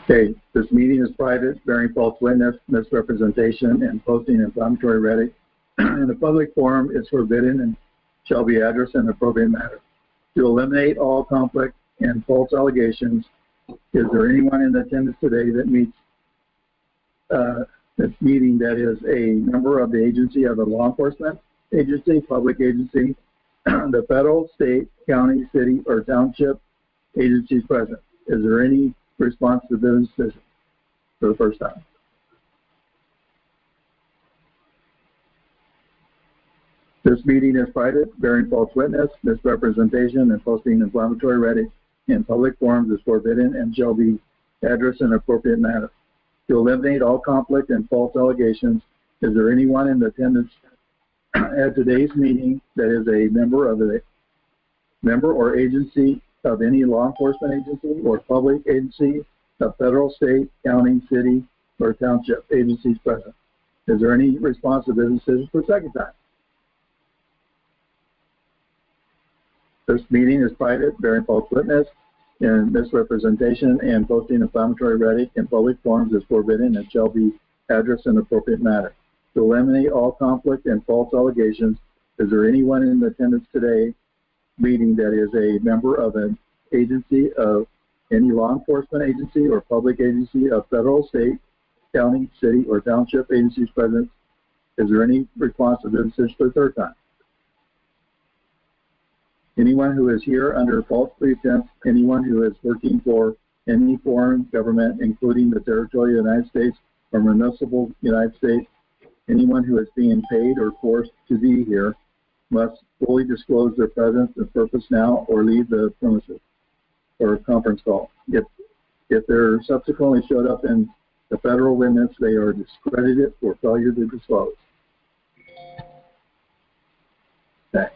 Okay, this meeting is private, bearing false witness, misrepresentation, and posting inflammatory rhetoric in a public forum is forbidden and shall be addressed in appropriate manner. To eliminate all conflict and false allegations, is there anyone in attendance today that meets this meeting that is a member of the agency of a law enforcement agency, public agency, the federal, state, county, city, or township agencies present? Is there any response to business decision for the first time? This meeting is private, bearing false witness, misrepresentation, and posting inflammatory rhetoric in public forums is forbidden and shall be addressed in an appropriate manner. To eliminate all conflict and false allegations, is there anyone in attendance at today's meeting that is a member or agency of any law enforcement agency or public agency of federal, state, county, city, or township agencies present? Is there any response to business decisions for a second time? This meeting is private, bearing false witness and misrepresentation and posting inflammatory rhetoric in public forums is forbidden and shall be addressed in an appropriate manner. To eliminate all conflict and false allegations, is there anyone in attendance today meeting that is a member of an agency of any law enforcement agency or public agency of federal, state, county, city, or township agencies present? Is there any response to this for the third time? Anyone who is here under false pretense, anyone who is working for any foreign government, including the territorial United States or municipal United States, anyone who is being paid or forced to be here must fully disclose their presence and purpose now or leave the premises or conference call. If they're subsequently showed up in the federal limits, they are discredited for failure to disclose. Okay.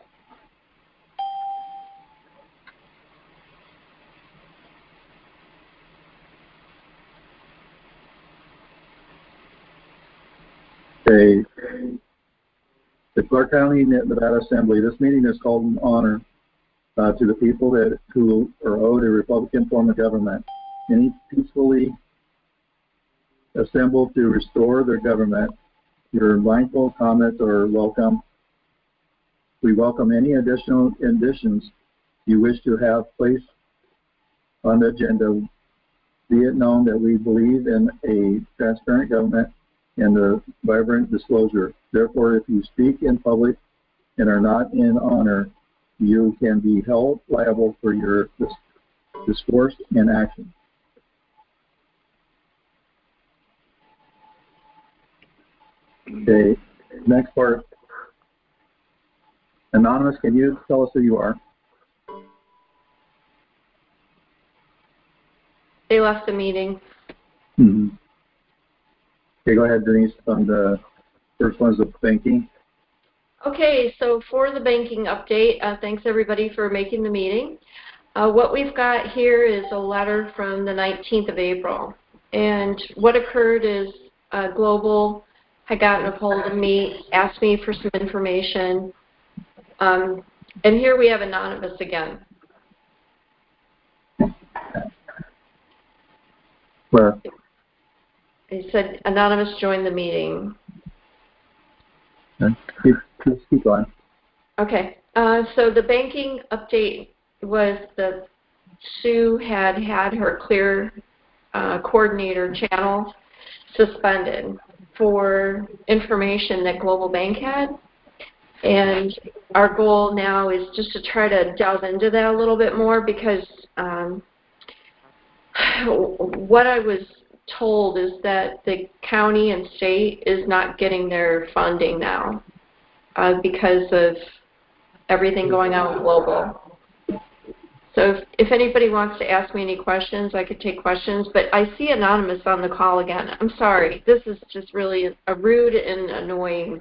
The Clark County, Nevada Assembly. This meeting is called in honor to the people who are owed a Republican form of government. Any peacefully assembled to restore their government. Your mindful comments are welcome. We welcome any additional additions you wish to have placed on the agenda. Be it known that we believe in a transparent government and a vibrant disclosure. Therefore, if you speak in public and are not in honor, you can be held liable for your discourse and action. Okay, next part. Anonymous, can you tell us who you are? They left the meeting. Mm-hmm. Okay, go ahead, Denise, on the first one is the banking. Okay, so for the banking update, thanks everybody for making the meeting. What we've got here is a letter from the 19th of April. And what occurred is Global had gotten a hold of me, asked me for some information. And here we have Anonymous again. Where? He said, Anonymous joined the meeting. Okay. Keep going. Okay. So the banking update was that Sue had her clear coordinator channel suspended for information that Global Bank had. And our goal now is just to try to delve into that a little bit more because what I was told is that the county and state is not getting their funding now because of everything going on with Global. So if anybody wants to ask me any questions, I could take questions, but I see Anonymous on the call again. I'm sorry. This is just really a rude and annoying.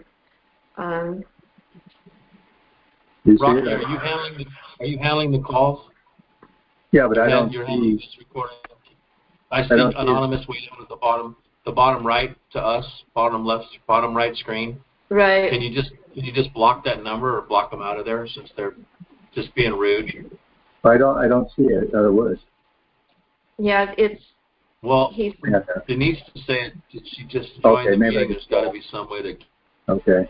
Rocky, are you handling the calls? Yeah, but I don't You're handling this recording. I see Anonymous way down at the bottom right to us, bottom left, bottom right screen. Right. Can you just block that number or block them out of there since they're just being rude? I don't see it otherwise. Yeah, Well, he's it needs to say it. Did she just join the meeting? There's got to be some way to. Okay.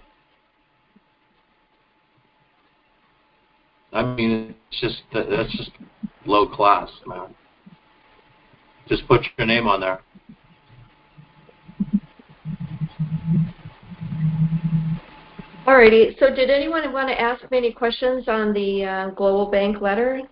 I mean, it's just that's just low class, man. Just put your name on there. Alrighty. So, did anyone want to ask me any questions on the Global Bank letter?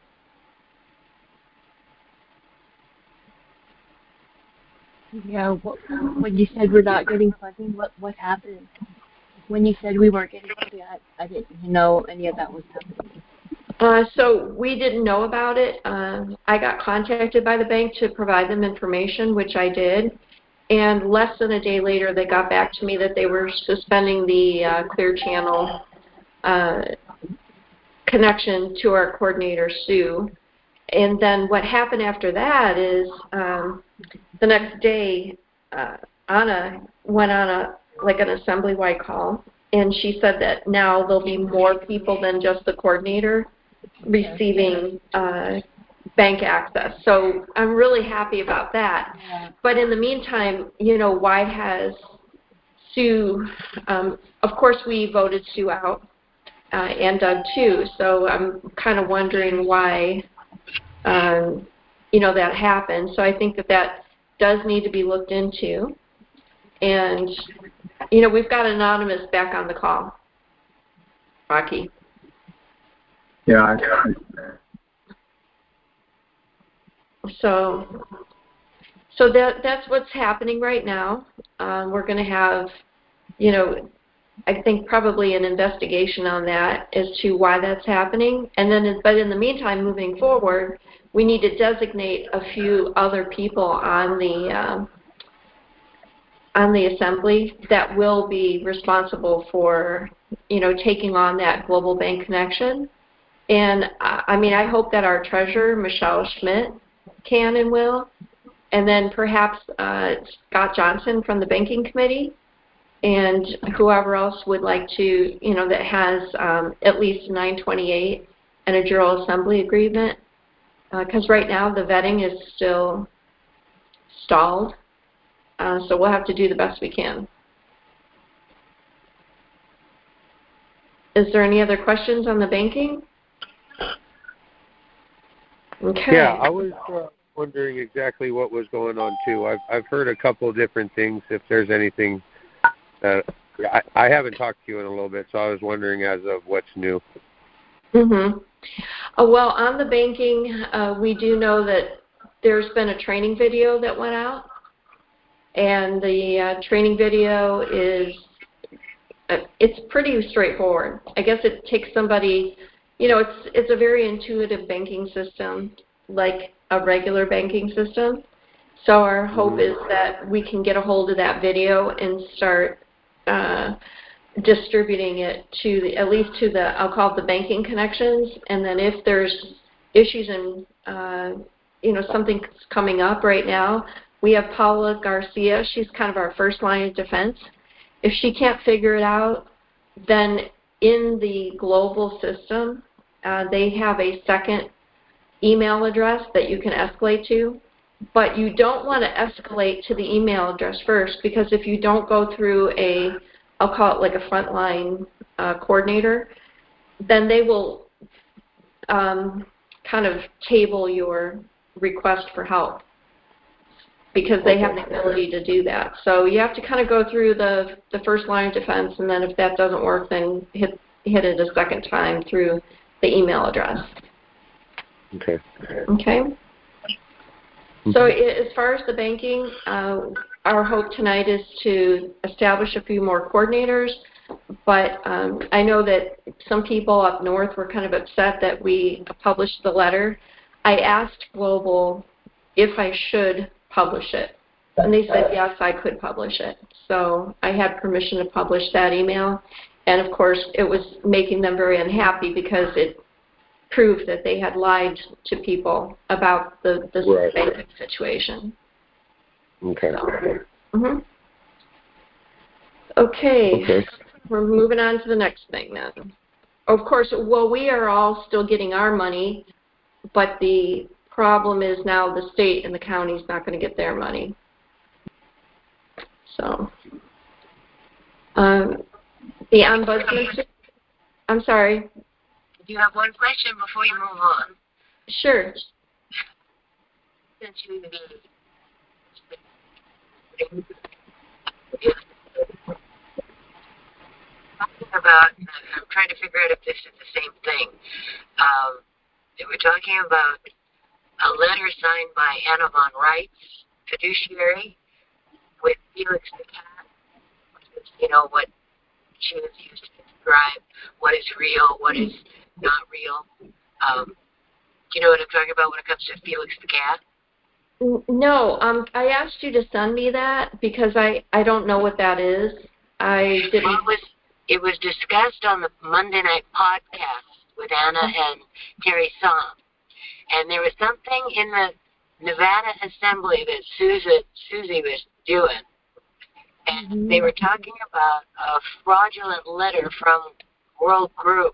Yeah, when you said we're not getting funding, what happened? When you said we weren't getting funding, I didn't know any of that was happening. So we didn't know about it. I got contacted by the bank to provide them information, which I did. And less than a day later, they got back to me that they were suspending the Clear Channel connection to our coordinator, Sue. And then what happened after that is the next day, Anna went on an assembly-wide call, and she said that now there'll be more people than just the coordinator receiving bank access. So I'm really happy about that. Yeah. But in the meantime, why has Sue, of course we voted Sue out, and Doug too, so I'm kind of wondering why, that happened. So I think that does need to be looked into. And, we've got Anonymous back on the call. Rocky. Yeah. So that's what's happening right now. We're going to have, I think probably an investigation on that as to why that's happening. And then, but in the meantime, moving forward, we need to designate a few other people on the assembly that will be responsible for, taking on that global bank connection. And I hope that our treasurer, Michelle Schmidt, can and will. And then perhaps Scott Johnson from the banking committee, and whoever else would like to, that has at least 928 and a General Assembly agreement. Because right now the vetting is still stalled. So we'll have to do the best we can. Is there any other questions on the banking? Okay. Yeah, I was wondering exactly what was going on too. I've heard a couple of different things. If there's anything that I haven't talked to you in a little bit, so I was wondering as of what's new. Well, on the banking, we do know that there's been a training video that went out, and the training video is it's pretty straightforward. I guess it takes somebody. It's a very intuitive banking system, like a regular banking system. So our hope is that we can get a hold of that video and start distributing it to at least to the, I'll call it the banking connections. And then if there's issues and, something's coming up right now, we have Paula Garcia. She's kind of our first line of defense. If she can't figure it out, then in the global system, they have a second email address that you can escalate to, but you don't want to escalate to the email address first, because if you don't go through I'll call it like a frontline coordinator, then they will kind of table your request for help, because they have the ability to do that. So you have to kind of go through the first line of defense, and then if that doesn't work, then hit it a second time through the email address. Okay. So as far as the banking, our hope tonight is to establish a few more coordinators, but I know that some people up north were kind of upset that we published the letter. I asked Global if I should publish it, and they said yes, I could publish it. So I had permission to publish that email, and of course it was making them very unhappy because it proved that they had lied to people about the banking situation. Okay. So, Okay. We're moving on to the next thing then. Of course, well, we are all still getting our money, but the problem is now the state and the county's not going to get their money. So, the ombudsman, I'm sorry. Do you have one question before you move on? Sure. Since you talking about, I'm trying to figure out if this is the same thing. They were talking about a letter signed by Anna Von Reitz, fiduciary, with Felix the cat, you know, what she was used to describe what is real, what is not real. Do you know what I'm talking about when it comes to Felix the cat? No, I asked you to send me that because I don't know what that is. I didn't. Well, it was discussed on the Monday Night Podcast with Anna and Terry Somm. And there was something in the Nevada Assembly that Susie was doing. And they were talking about a fraudulent letter from World Group,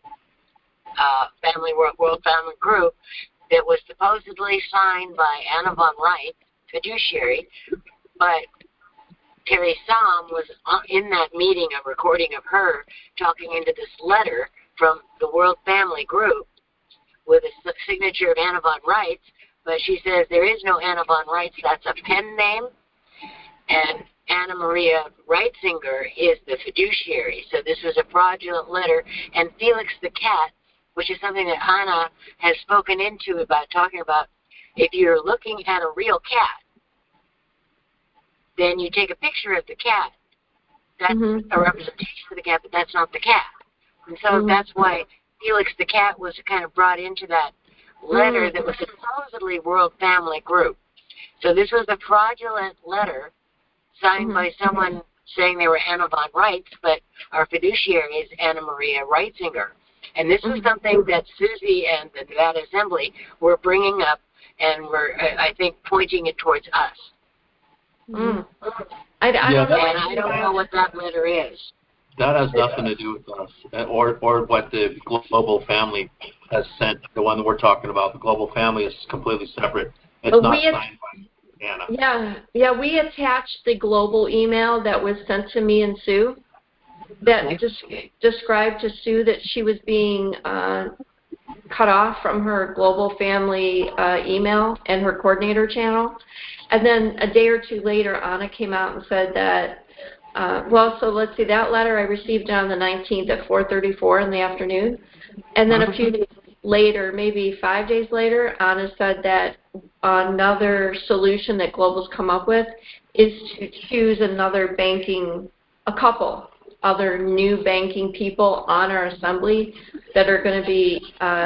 World Family Group, that was supposedly signed by Anna Von Reitz, fiduciary, but Terry Somm was in that meeting, a recording of her talking into this letter from the World Family Group with a signature of Anna Von Reitz, but she says there is no Anna Von Reitz, that's a pen name, and Anna Maria Reitzinger is the fiduciary. So this was a fraudulent letter, and Felix the cat, which is something that Anna has spoken into about talking about, if you're looking at a real cat, then you take a picture of the cat. That's a representation of the cat, but that's not the cat. And so that's why Felix the cat was kind of brought into that letter that was supposedly World Family Group. So this was a fraudulent letter signed by someone saying they were Anna Von Reitz, but our fiduciary is Anna Maria Reitzinger. And this was something that Susie and the Nevada Assembly were bringing up and were, I think, pointing it towards us. I don't know what that letter is. That has nothing to do with us, or what the Global Family has sent. The one that we're talking about, the Global Family, is completely separate. It's not signed by Anna. Yeah, we attached the global email that was sent to me and Sue that described to Sue that she was being cut off from her Global Family email and her coordinator channel. And then a day or two later, Anna came out and said that, so let's see, that letter I received on the 19th at 4:34 in the afternoon. And then a few days later, maybe 5 days later, Anna said that another solution that Global's come up with is to choose a couple other new banking people on our assembly that are going to be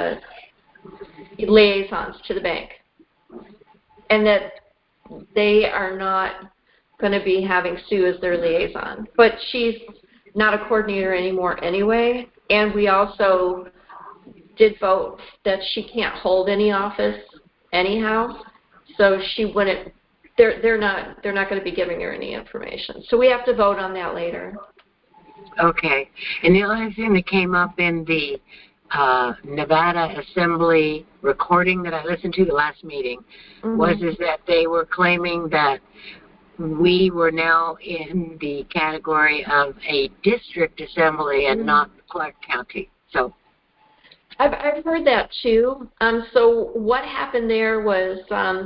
liaisons to the bank. And that they are not going to be having Sue as their liaison. But she's not a coordinator anymore anyway. And we also did vote that she can't hold any office anyhow. So she wouldn't, they're not going to be giving her any information. So we have to vote on that later. Okay. And the other thing that came up in the Nevada Assembly recording that I listened to the last meeting was that they were claiming that we were now in the category of a district assembly and not Clark County. So I've heard that too. So what happened there was,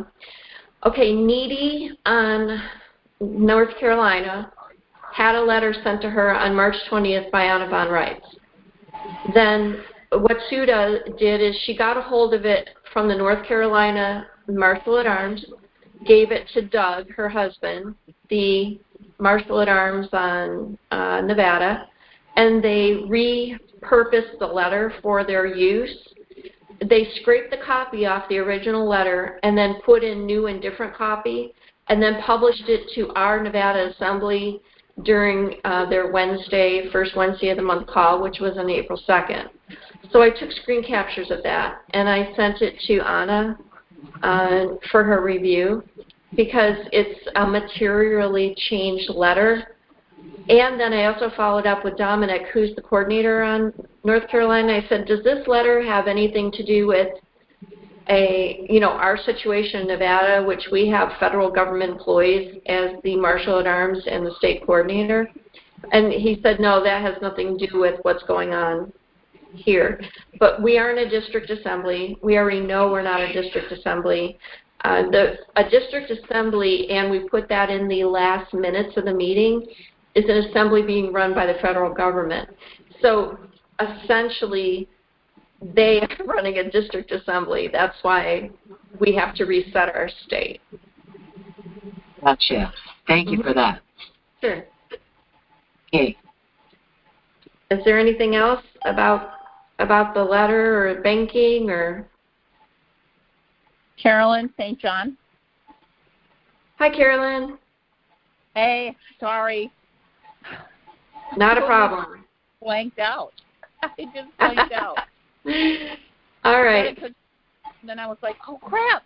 Needy on North Carolina had a letter sent to her on March 20th by Anna Von Reitz. Then what Sue did is she got a hold of it from the North Carolina Marshal at Arms, gave it to Doug, her husband, the Marshal at Arms on Nevada, and they repurposed the letter for their use. They scraped the copy off the original letter and then put in new and different copy and then published it to our Nevada Assembly during their first Wednesday of the month call, which was on April 2nd. So I took screen captures of that and I sent it to Anna for her review because it's a materially changed letter. And then I also followed up with Dominic, who's the coordinator on North Carolina. I said, does this letter have anything to do with our situation in Nevada, which we have federal government employees as the marshal at arms and the state coordinator. And he said, no, that has nothing to do with what's going on here. But we aren't a district assembly. We already know we're not a district assembly. A district assembly, and we put that in the last minutes of the meeting, is an assembly being run by the federal government. So essentially, they are running a district assembly. That's why we have to reset our state. Gotcha. Thank you for that. Sure. Okay. Is there anything else about the letter or banking or? Carolyn St. John. Hi, Carolyn. Hey, sorry. Not a problem. Blanked out. I just blanked out. All right. Then I was like, oh, crap.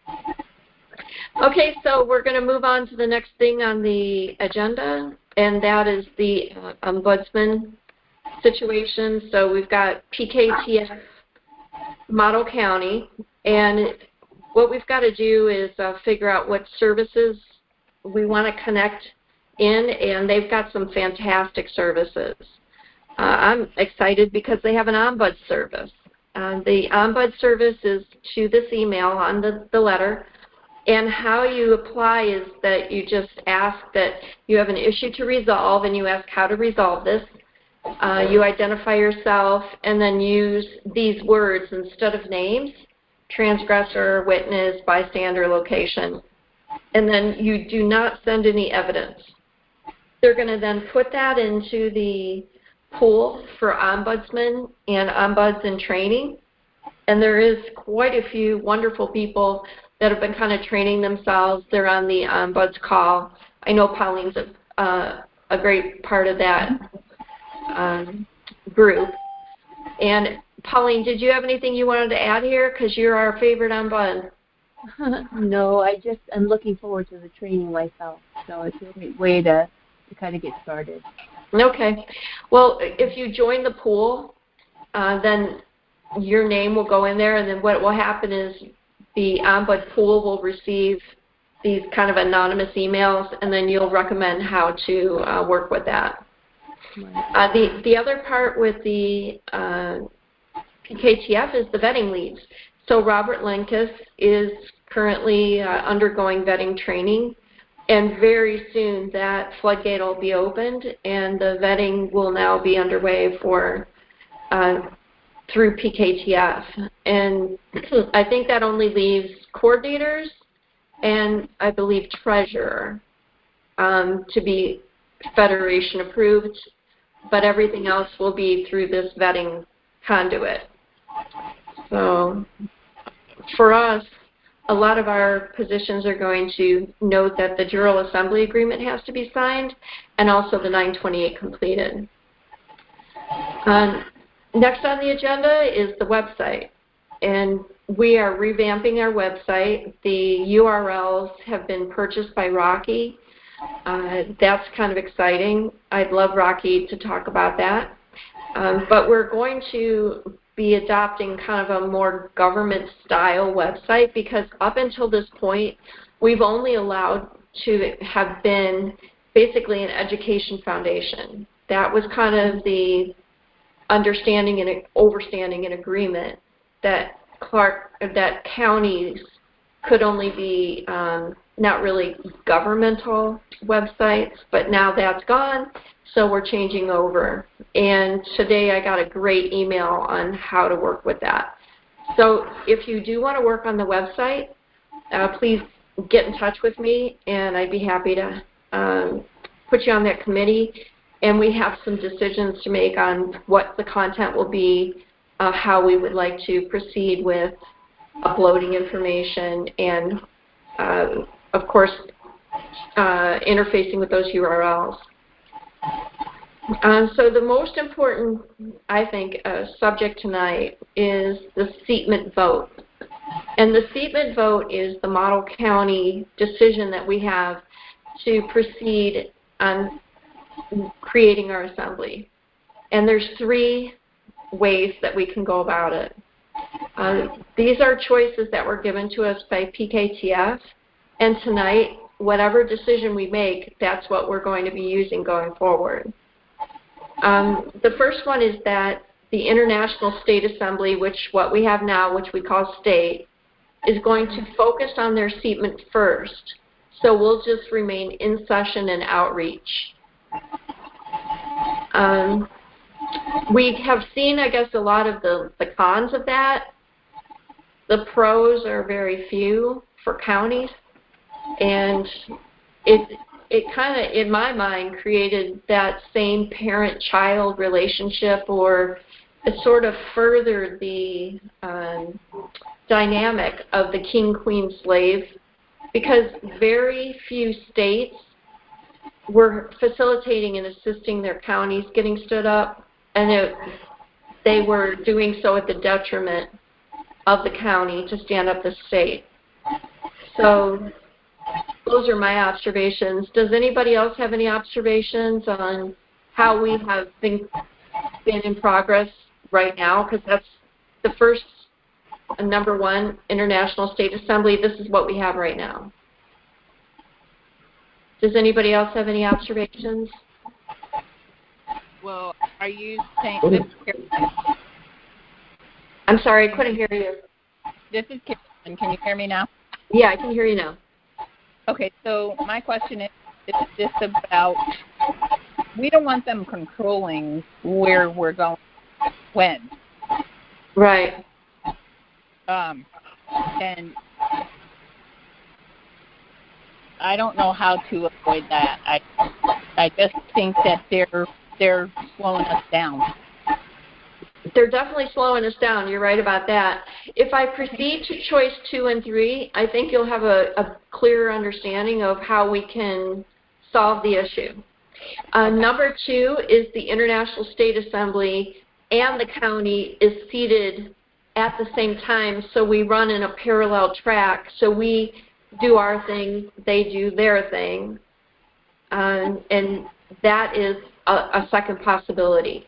Okay, so we're going to move on to the next thing on the agenda, and that is the ombudsman situation. So we've got PKTF Model County, and what we've got to do is figure out what services we want to connect in, and they've got some fantastic services. I'm excited because they have an ombud service. The ombud service is to this email on the letter, and how you apply is that you just ask that you have an issue to resolve, and you ask how to resolve this. You identify yourself, and then use these words instead of names: transgressor, witness, bystander, location. And then you do not send any evidence. They're going to then put that into the pool for ombudsmen and ombuds in training. And there is quite a few wonderful people that have been kind of training themselves. They're on the ombuds call. I know Pauline's a great part of that group. And Pauline, did you have anything you wanted to add here? Because you're our favorite ombud. No, I'm looking forward to the training myself. So it's a great way to kind of get started. Okay. Well, if you join the pool, then your name will go in there, and then what will happen is the ombud pool will receive these kind of anonymous emails, and then you'll recommend how to work with that. Right. The other part with the PKTF is the vetting leads. So Robert Lenkus is currently undergoing vetting training, and very soon that floodgate will be opened, and the vetting will now be underway for through PKTF. And I think that only leaves coordinators and I believe treasurer to be federation approved, but everything else will be through this vetting conduit. So for us, a lot of our positions are going to note that the General Assembly Agreement has to be signed and also the 928 completed. Next on the agenda is the website. And we are revamping our website. The URLs have been purchased by Rocky. That's kind of exciting. I'd love Rocky to talk about that. But we're going to be adopting kind of a more government-style website, because up until this point, we've only allowed to have been basically an education foundation. That was kind of the understanding and overstanding and agreement that counties could only be not really governmental websites, but now that's gone, so we're changing over. And today I got a great email on how to work with that. So if you do want to work on the website, please get in touch with me, and I'd be happy to put you on that committee. And we have some decisions to make on what the content will be, how we would like to proceed with uploading information, and of course interfacing with those URLs. So the most important, I think, subject tonight is the seatment vote. And the seatment vote is the model county decision that we have to proceed on creating our assembly. And there's 3 ways that we can go about it. These are choices that were given to us by PKTF, and tonight, whatever decision we make, that's what we're going to be using going forward. The first one is that the International State Assembly, what we have now, which we call state, is going to focus on their seatment first. So we'll just remain in session and outreach. We have seen, I guess, a lot of the cons of that. The pros are very few for counties, and it kind of, in my mind, created that same parent-child relationship, or it sort of furthered the dynamic of the king-queen-slave, because very few states were facilitating and assisting their counties getting stood up, and they were doing so at the detriment of the county to stand up the state. So those are my observations. Does anybody else have any observations on how we have been in progress right now? Because that's the first, number one, International State Assembly. This is what we have right now. Does anybody else have any observations? Well, are you saying I'm sorry, I couldn't hear you. This is Kirsten. Can you hear me now? Yeah, I can hear you now. Okay, so my question is this about, we don't want them controlling where we're going when. Right. And I don't know how to avoid that. I just think that they're slowing us down. They're definitely slowing us down. You're right about that. If I proceed to choice 2 and 3, I think you'll have a clearer understanding of how we can solve the issue. Number 2 is the International State Assembly and the county is seated at the same time, so we run in a parallel track. So we do our thing, they do their thing, and that is a second possibility.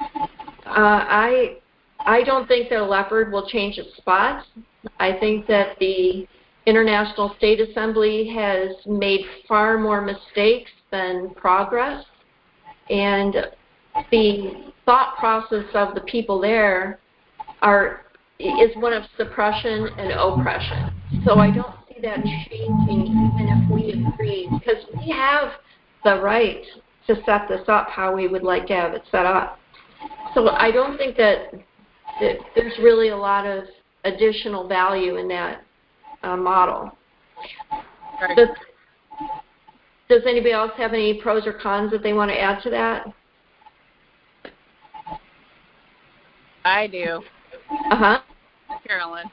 I don't think that a leopard will change its spots. I think that the International State Assembly has made far more mistakes than progress, and the thought process of the people there is one of suppression and oppression. So I don't see that changing even if we agree, because we have the right to set this up how we would like to have it set up. So I don't think that there's really a lot of additional value in that model. Right. Does anybody else have any pros or cons that they want to add to that? I do. Uh-huh. Carolyn.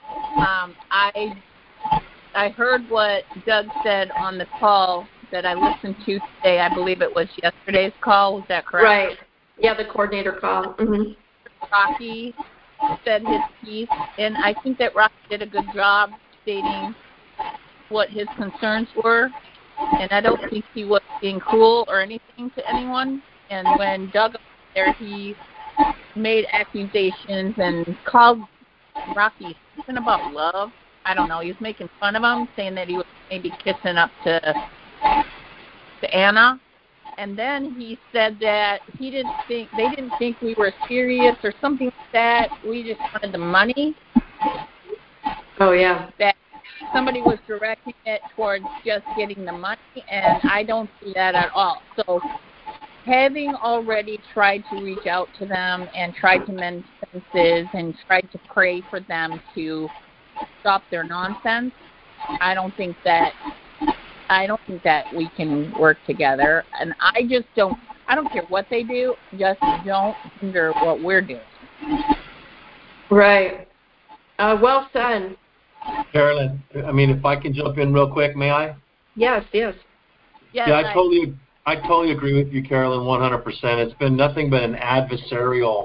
I heard what Doug said on the call that I listened to today. I believe it was yesterday's call. Was that correct? Right. Yeah, the coordinator call. Mm-hmm. Rocky said his piece, and I think that Rocky did a good job stating what his concerns were, and I don't think he was being cruel or anything to anyone. And when Doug was there, he made accusations and called Rocky something about love. I don't know. He was making fun of him, saying that he was maybe kissing up to Anna. And then he said that they didn't think we were serious or something like that. We just wanted the money. Oh, yeah. That somebody was directing it towards just getting the money, and I don't see that at all. So having already tried to reach out to them and tried to mend fences and tried to pray for them to stop their nonsense, I don't think that we can work together. And I don't care what they do, just don't hinder what we're doing. Right. Well said. Carolyn, I mean, if I can jump in real quick, may I? Yes. Yes, yeah, I totally agree with you, Carolyn, 100%. It's been nothing but an adversarial,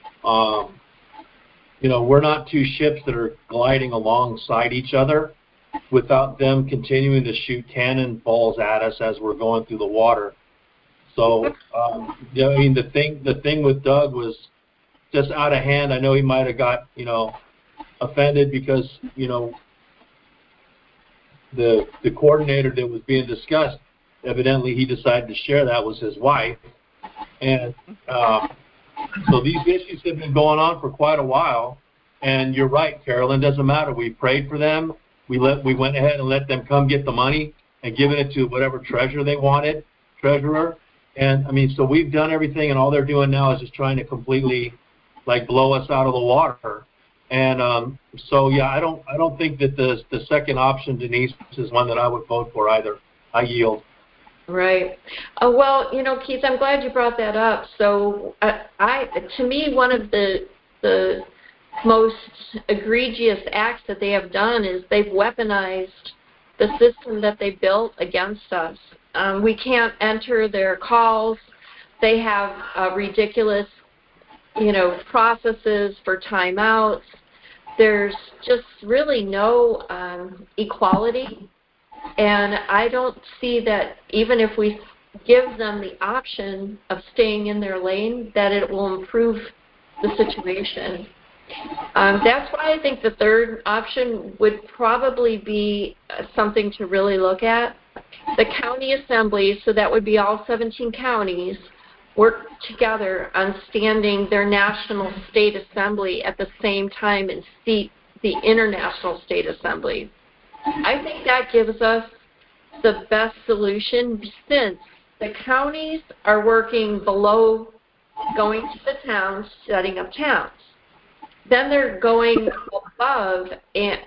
we're not two ships that are gliding alongside each other without them continuing to shoot cannonballs at us as we're going through the water. So, the thing with Doug was just out of hand. I know he might have got, offended because, the coordinator that was being discussed, evidently he decided to share that was his wife. And so these issues have been going on for quite a while. And you're right, Carolyn, doesn't matter. We prayed for them. We went ahead and let them come get the money and given it to whatever treasurer. And, so we've done everything, and all they're doing now is just trying to completely, blow us out of the water. And I don't think that the second option, Denise, is one that I would vote for either. I yield. Right. Well, Keith, I'm glad you brought that up. So, to me, one of the most egregious acts that they have done is they've weaponized the system that they built against us. We can't enter their calls. They have ridiculous, processes for timeouts. There's just really no equality. And I don't see that even if we give them the option of staying in their lane, that it will improve the situation. That's why I think the third option would probably be something to really look at. The county assemblies, so that would be all 17 counties, work together on standing their national state assembly at the same time and seat the international state assembly. I think that gives us the best solution since the counties are working below going to the towns, setting up towns. Then they're going above, and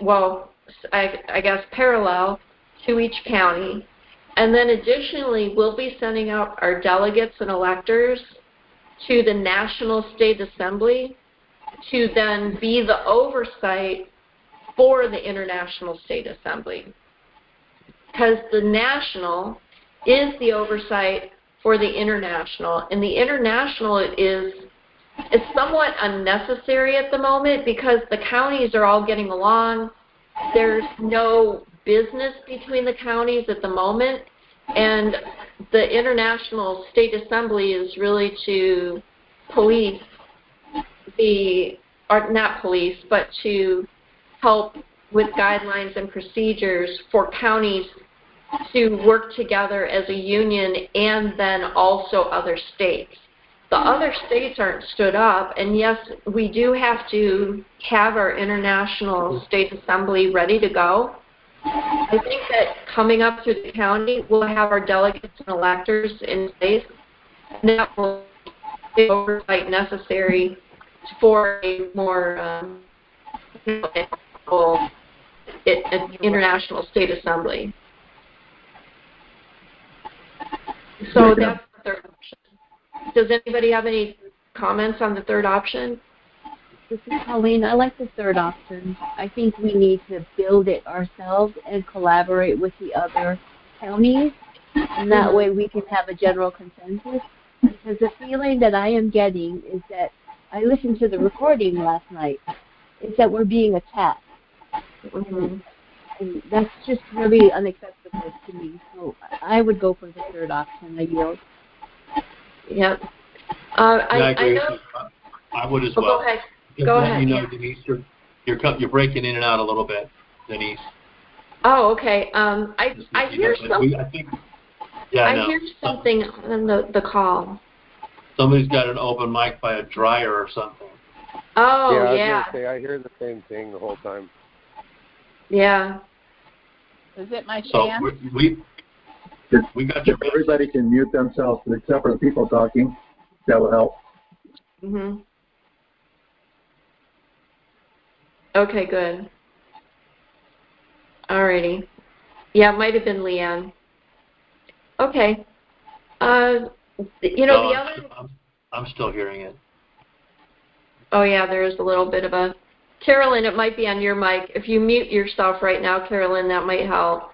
I guess parallel to each county. And then additionally, we'll be sending out our delegates and electors to the National State Assembly to then be the oversight for the International State Assembly. Because the national is the oversight for the international, and the international is somewhat unnecessary at the moment because the counties are all getting along. There's no business between the counties at the moment, and the International State Assembly is really to police not police, but to help with guidelines and procedures for counties to work together as a union and then also other states. The other states aren't stood up, and yes, we do have to have our International State Assembly ready to go. I think that coming up through the county, we'll have our delegates and electors in place, and that will be the oversight necessary for a more International State Assembly. So that's the third option. Does anybody have any comments on the third option? This is Colleen. I like the third option. I think we need to build it ourselves and collaborate with the other counties, and that way we can have a general consensus. Because the feeling that I am getting is that I listened to the recording last night, is that we're being attacked. And that's just really unacceptable to me. So I would go for the third option. I yield. Yep. I agree with you. I would as well. Go ahead. Go ahead. Denise, you're breaking in and out a little bit, Denise. Oh, okay. I hear something. I hear something on the call. Somebody's got an open mic by a dryer or something. Oh, yeah. I was yeah. gonna say, I hear the same thing the whole time. Yeah. Is it my So fan? we got your. If everybody can mute themselves except for the people talking, that will help. Mhm. Okay, good. Alrighty. Yeah, it might have been Leanne. Okay. No, the other. I'm still hearing it. Oh yeah, there is a little bit of a. Carolyn, it might be on your mic. If you mute yourself right now, Carolyn, that might help.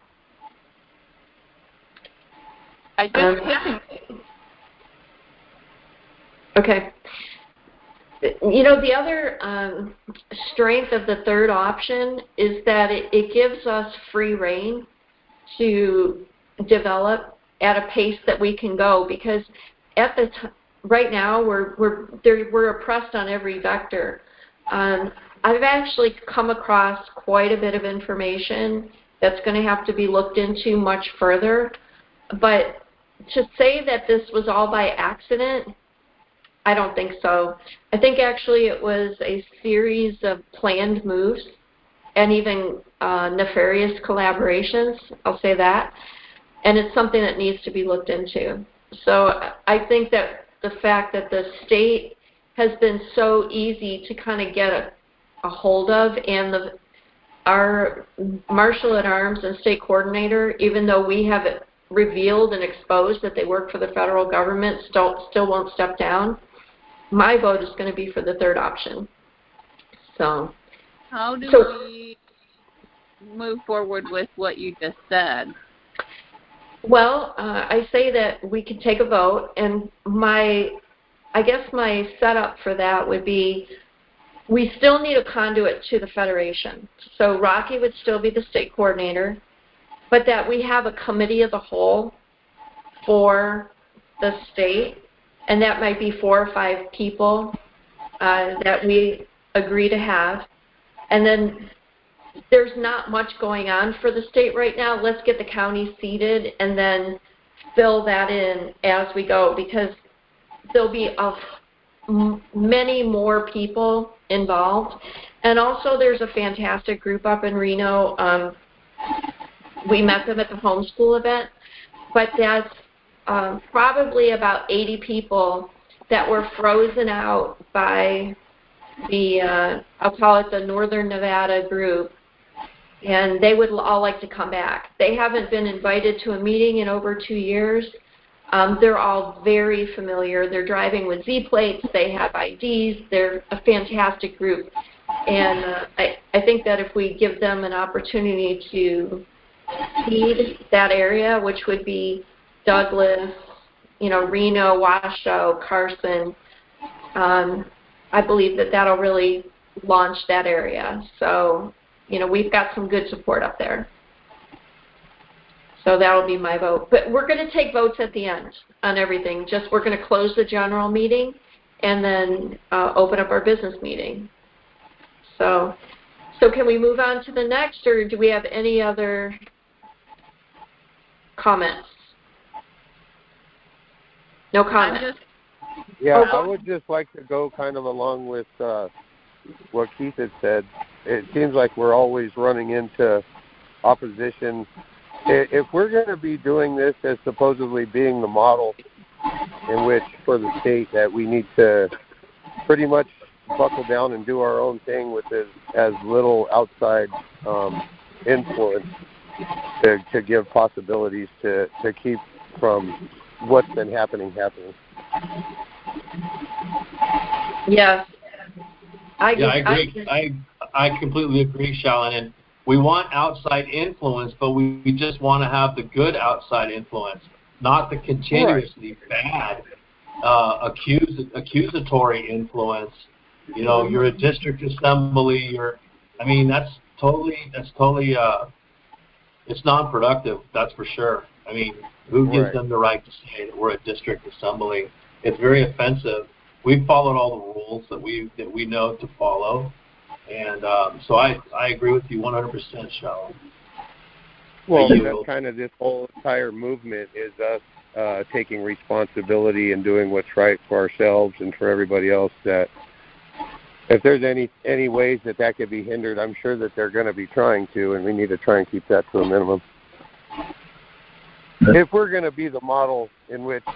I just Okay. The other strength of the third option is that it gives us free rein to develop at a pace that we can go, because at the right now we're oppressed on every vector. I've actually come across quite a bit of information that's going to have to be looked into much further. But to say that this was all by accident, I don't think so. I think actually it was a series of planned moves and even nefarious collaborations, I'll say that. And it's something that needs to be looked into. So I think that the fact that the state has been so easy to kind of get a hold of, and our Marshal at Arms and state coordinator, even though we have revealed and exposed that they work for the federal government, still won't step down. My vote is going to be for the third option. So, how do we move forward with what you just said? Well, I say that we can take a vote, and I guess my setup for that would be we still need a conduit to the Federation. So Rocky would still be the state coordinator, but that we have a committee of the whole for the state, and that might be 4 or 5 people that we agree to have. And then there's not much going on for the state right now. Let's get the county seated and then fill that in as we go, because there'll be many more people involved. And also there's a fantastic group up in Reno. We met them at the homeschool event, but that's probably about 80 people that were frozen out by the, I'll call it the Northern Nevada group, and they would all like to come back. They haven't been invited to a meeting in over 2 years. They're all very familiar. They're driving with Z plates. They have IDs. They're a fantastic group. And I think that if we give them an opportunity to seed that area, which would be Douglas, Reno, Washoe, Carson, I believe that that'll really launch that area. So, we've got some good support up there. So that'll be my vote. But we're going to take votes at the end on everything. Just we're going to close the general meeting and then open up our business meeting. So can we move on to the next, or do we have any other comments? No comments. Yeah, I would just like to go kind of along with what Keith had said. It seems like we're always running into opposition. If we're going to be doing this as supposedly being the model in which for the state that we need to pretty much buckle down and do our own thing with as little outside influence to give possibilities to keep from what's been happening. Yes. I agree. I completely agree, Shalyn. And we want outside influence, but we just want to have the good outside influence, not the continuously bad accusatory influence. You're a district assembly. That's totally. It's non-productive. That's for sure. Who gives them the right to say that we're a district assembly? It's very offensive. We've followed all the rules that we know to follow, and so I agree with you 100%, Shalyn. Well, that's kind of this whole entire movement is us taking responsibility and doing what's right for ourselves and for everybody else. That if there's any ways that could be hindered, I'm sure that they're going to be trying to, and we need to try and keep that to a minimum. If we're going to be the model in which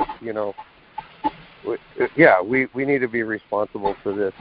we need to be responsible for this.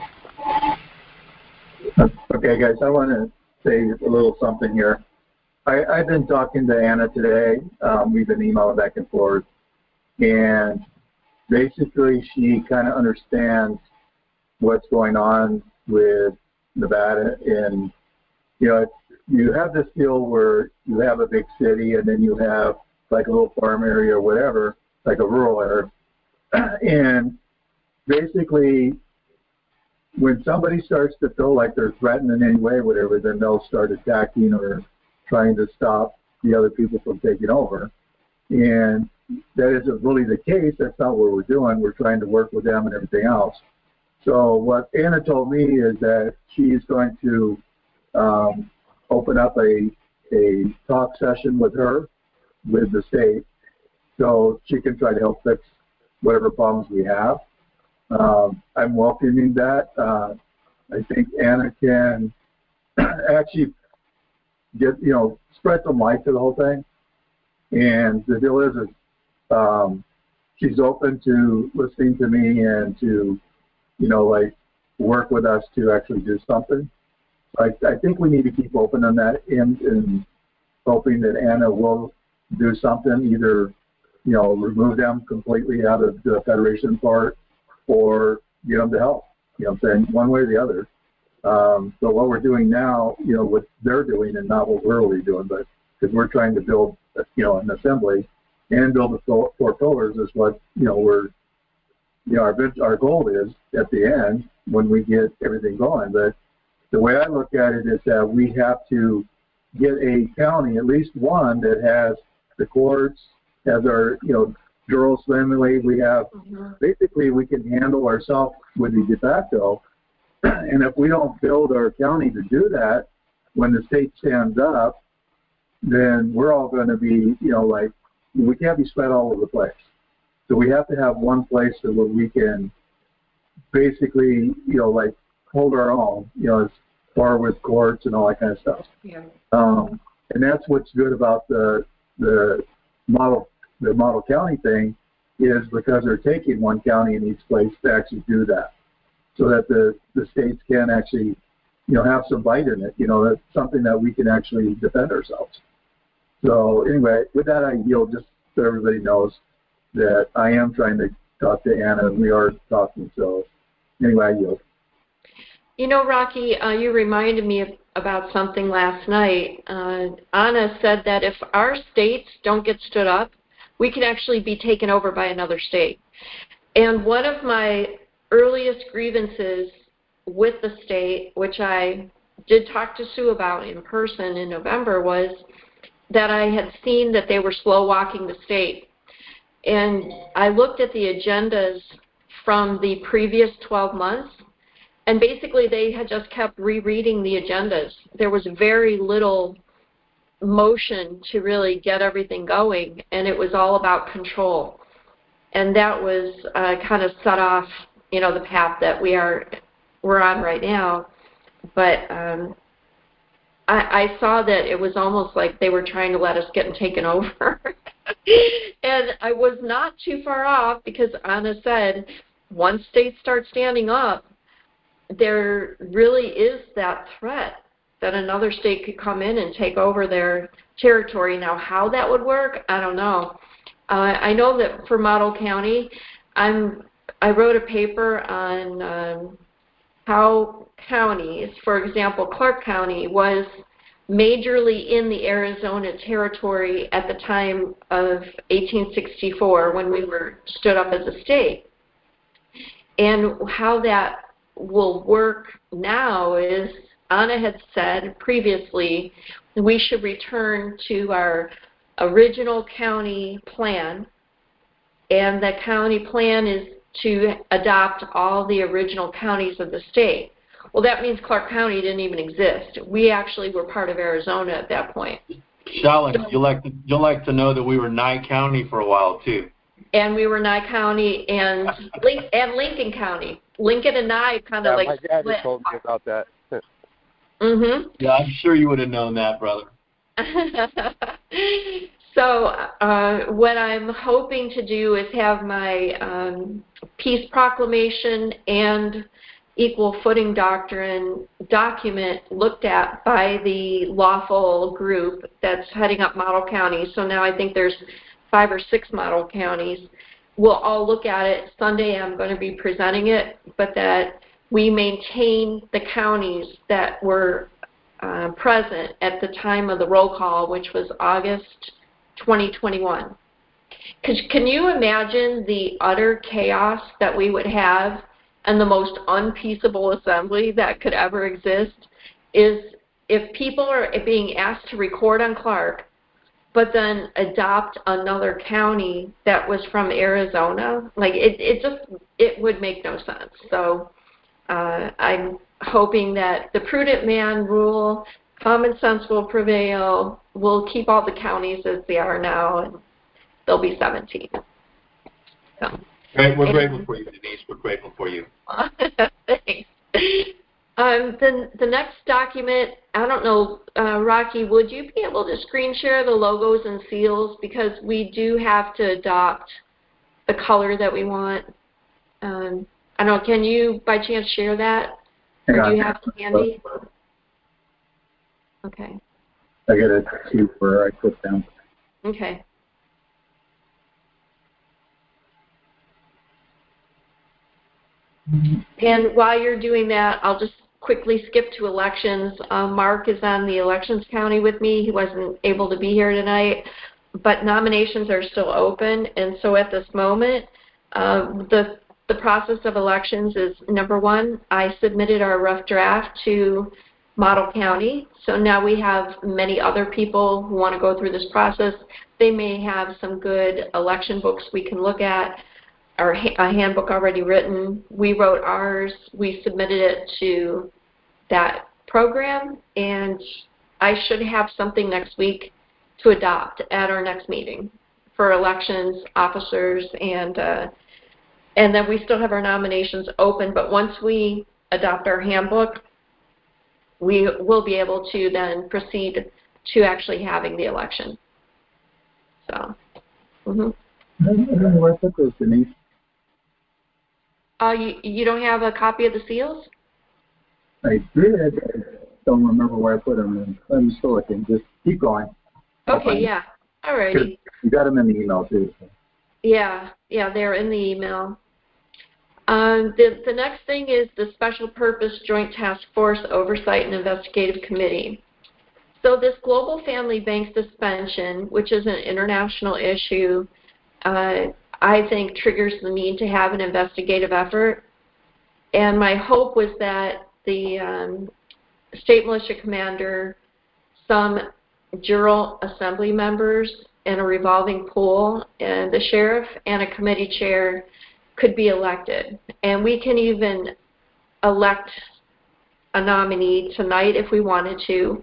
Okay, guys, I want to say a little something here. I've been talking to Anna today. We've been emailing back and forth, and basically she kind of understands what's going on with Nevada. And you have this deal where you have a big city, and then you have like a little farm area or whatever, like a rural area. And basically, when somebody starts to feel like they're threatened in any way, whatever, then they'll start attacking or trying to stop the other people from taking over. And that isn't really the case. That's not what we're doing. We're trying to work with them and everything else. So what Anna told me is that she's going to open up a talk session with her, with the state, so she can try to help fix whatever problems we have. I'm welcoming that. I think Anna can actually get, spread some light to the whole thing. And the deal is she's open to listening to me and to, work with us to actually do something. I think we need to keep open on that end and hoping that Anna will do something, either, remove them completely out of the Federation part or get them to help, saying one way or the other. So what we're doing now, what they're doing and not what we're really doing, but because we're trying to build, an assembly and build the 4 pillars is what, our goal is at the end when we get everything going. But the way I look at it is that we have to get a county, at least one, that has the courts, has our, Durals family. We have, basically we can handle ourselves with the de facto. And if we don't build our county to do that, when the state stands up, then we're all going to be, we can't be spread all over the place. So we have to have one place where we can basically, hold our own, as far with courts and all that kind of stuff. Yeah. And that's what's good about the model county thing, is because they're taking one county in each place to actually do that, so that the states can actually, have some bite in it. That's something that we can actually defend ourselves. So anyway, with that, I yield, just so everybody knows that I am trying to talk to Anna, and we are talking. So anyway, I yield. Rocky, you reminded me about something last night. Anna said that if our states don't get stood up, we can actually be taken over by another state. And one of my earliest grievances with the state, which I did talk to Sue about in person in November, was that I had seen that they were slow walking the state. And I looked at the agendas from the previous 12 months, and basically they had just kept rereading the agendas. There was very little motion to really get everything going, and it was all about control. And that was kind of set off, the path that we're on right now. But I saw that it was almost like they were trying to let us get taken over. And I was not too far off, because Anna said once states start standing up, there really is that threat that another state could come in and take over their territory. Now, how that would work, I don't know. I know that for Model County, I wrote a paper on how counties, for example, Clark County was majorly in the Arizona territory at the time of 1864 when we were stood up as a state. And how that will work now is, Anna had said previously, we should return to our original county plan, and the county plan is to adopt all the original counties of the state. Well, that means Clark County didn't even exist. We actually were part of Arizona at that point. Shalyn, you'll like to know that we were Nye County for a while too. And we were Nye County and Lincoln County. Lincoln and Nye kind of my dad told me about that. Yeah, I'm sure you would have known that, brother. So what I'm hoping to do is have my peace proclamation and equal footing doctrine document looked at by the lawful group that's heading up model counties. So now I think there's 5 or 6 model counties. We'll all look at it. Sunday I'm going to be presenting it, but that we maintain the counties that were present at the time of the roll call, which was August 2021. Can you imagine the utter chaos that we would have and the most unpeaceable assembly that could ever exist is if people are being asked to record on Clark, but then adopt another county that was from Arizona? Like, it would make no sense. So I'm hoping that the prudent man rule, common sense will prevail. We'll keep all the counties as they are now, and there'll be 17. So. Right, we're grateful for you, Denise. We're grateful for you. Thanks. The next document, I don't know, Rocky, would you be able to screen share the logos and seals, because we do have to adopt the color that we want. I don't know, can you by chance share that? Or do you have it handy? Okay. I got to see where I put them. Okay. And while you're doing that, I'll just quickly skip to elections. Mark is on the elections county with me. He wasn't able to be here tonight, but nominations are still open. And so at this moment, the process of elections is, number one, I submitted our rough draft to Model County. So now we have many other people who want to go through this process. They may have some good election books we can look at. Our handbook already written. We wrote ours. We submitted it to that program, and I should have something next week to adopt at our next meeting for elections, officers, and then we still have our nominations open. But once we adopt our handbook, we will be able to then proceed to actually having the election. So. I don't know where I put those, Denise. You don't have a copy of the seals? I did. I don't remember where I put them. I'm still looking. Just keep going. Okay, yeah. All righty. You got them in the email, too. So. Yeah, they're in the email. The next thing is the Special Purpose Joint Task Force Oversight and Investigative Committee. So this Global Family Bank suspension, which is an international issue, I think triggers the need to have an investigative effort. And my hope was that the state militia commander, some General Assembly members, and a revolving pool, and the sheriff and a committee chair could be elected. And we can even elect a nominee tonight if we wanted to.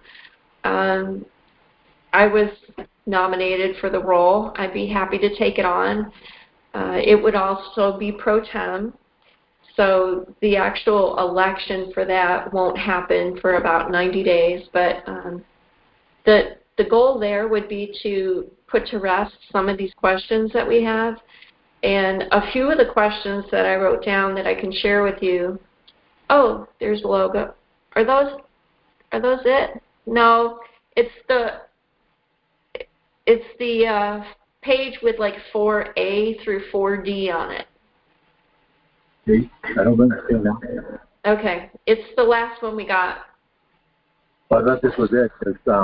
I was nominated for the role. I'd be happy to take it on. It would also be pro tem, so the actual election for that won't happen for about 90 days, but the goal there would be to put to rest some of these questions that we have. And a few of the questions that I wrote down that I can share with you. Oh, there's the logo. Are those it? No, it's the page with like 4A through 4D on it. I don't understand that. Okay, it's the last one we got. Well, I thought this was it.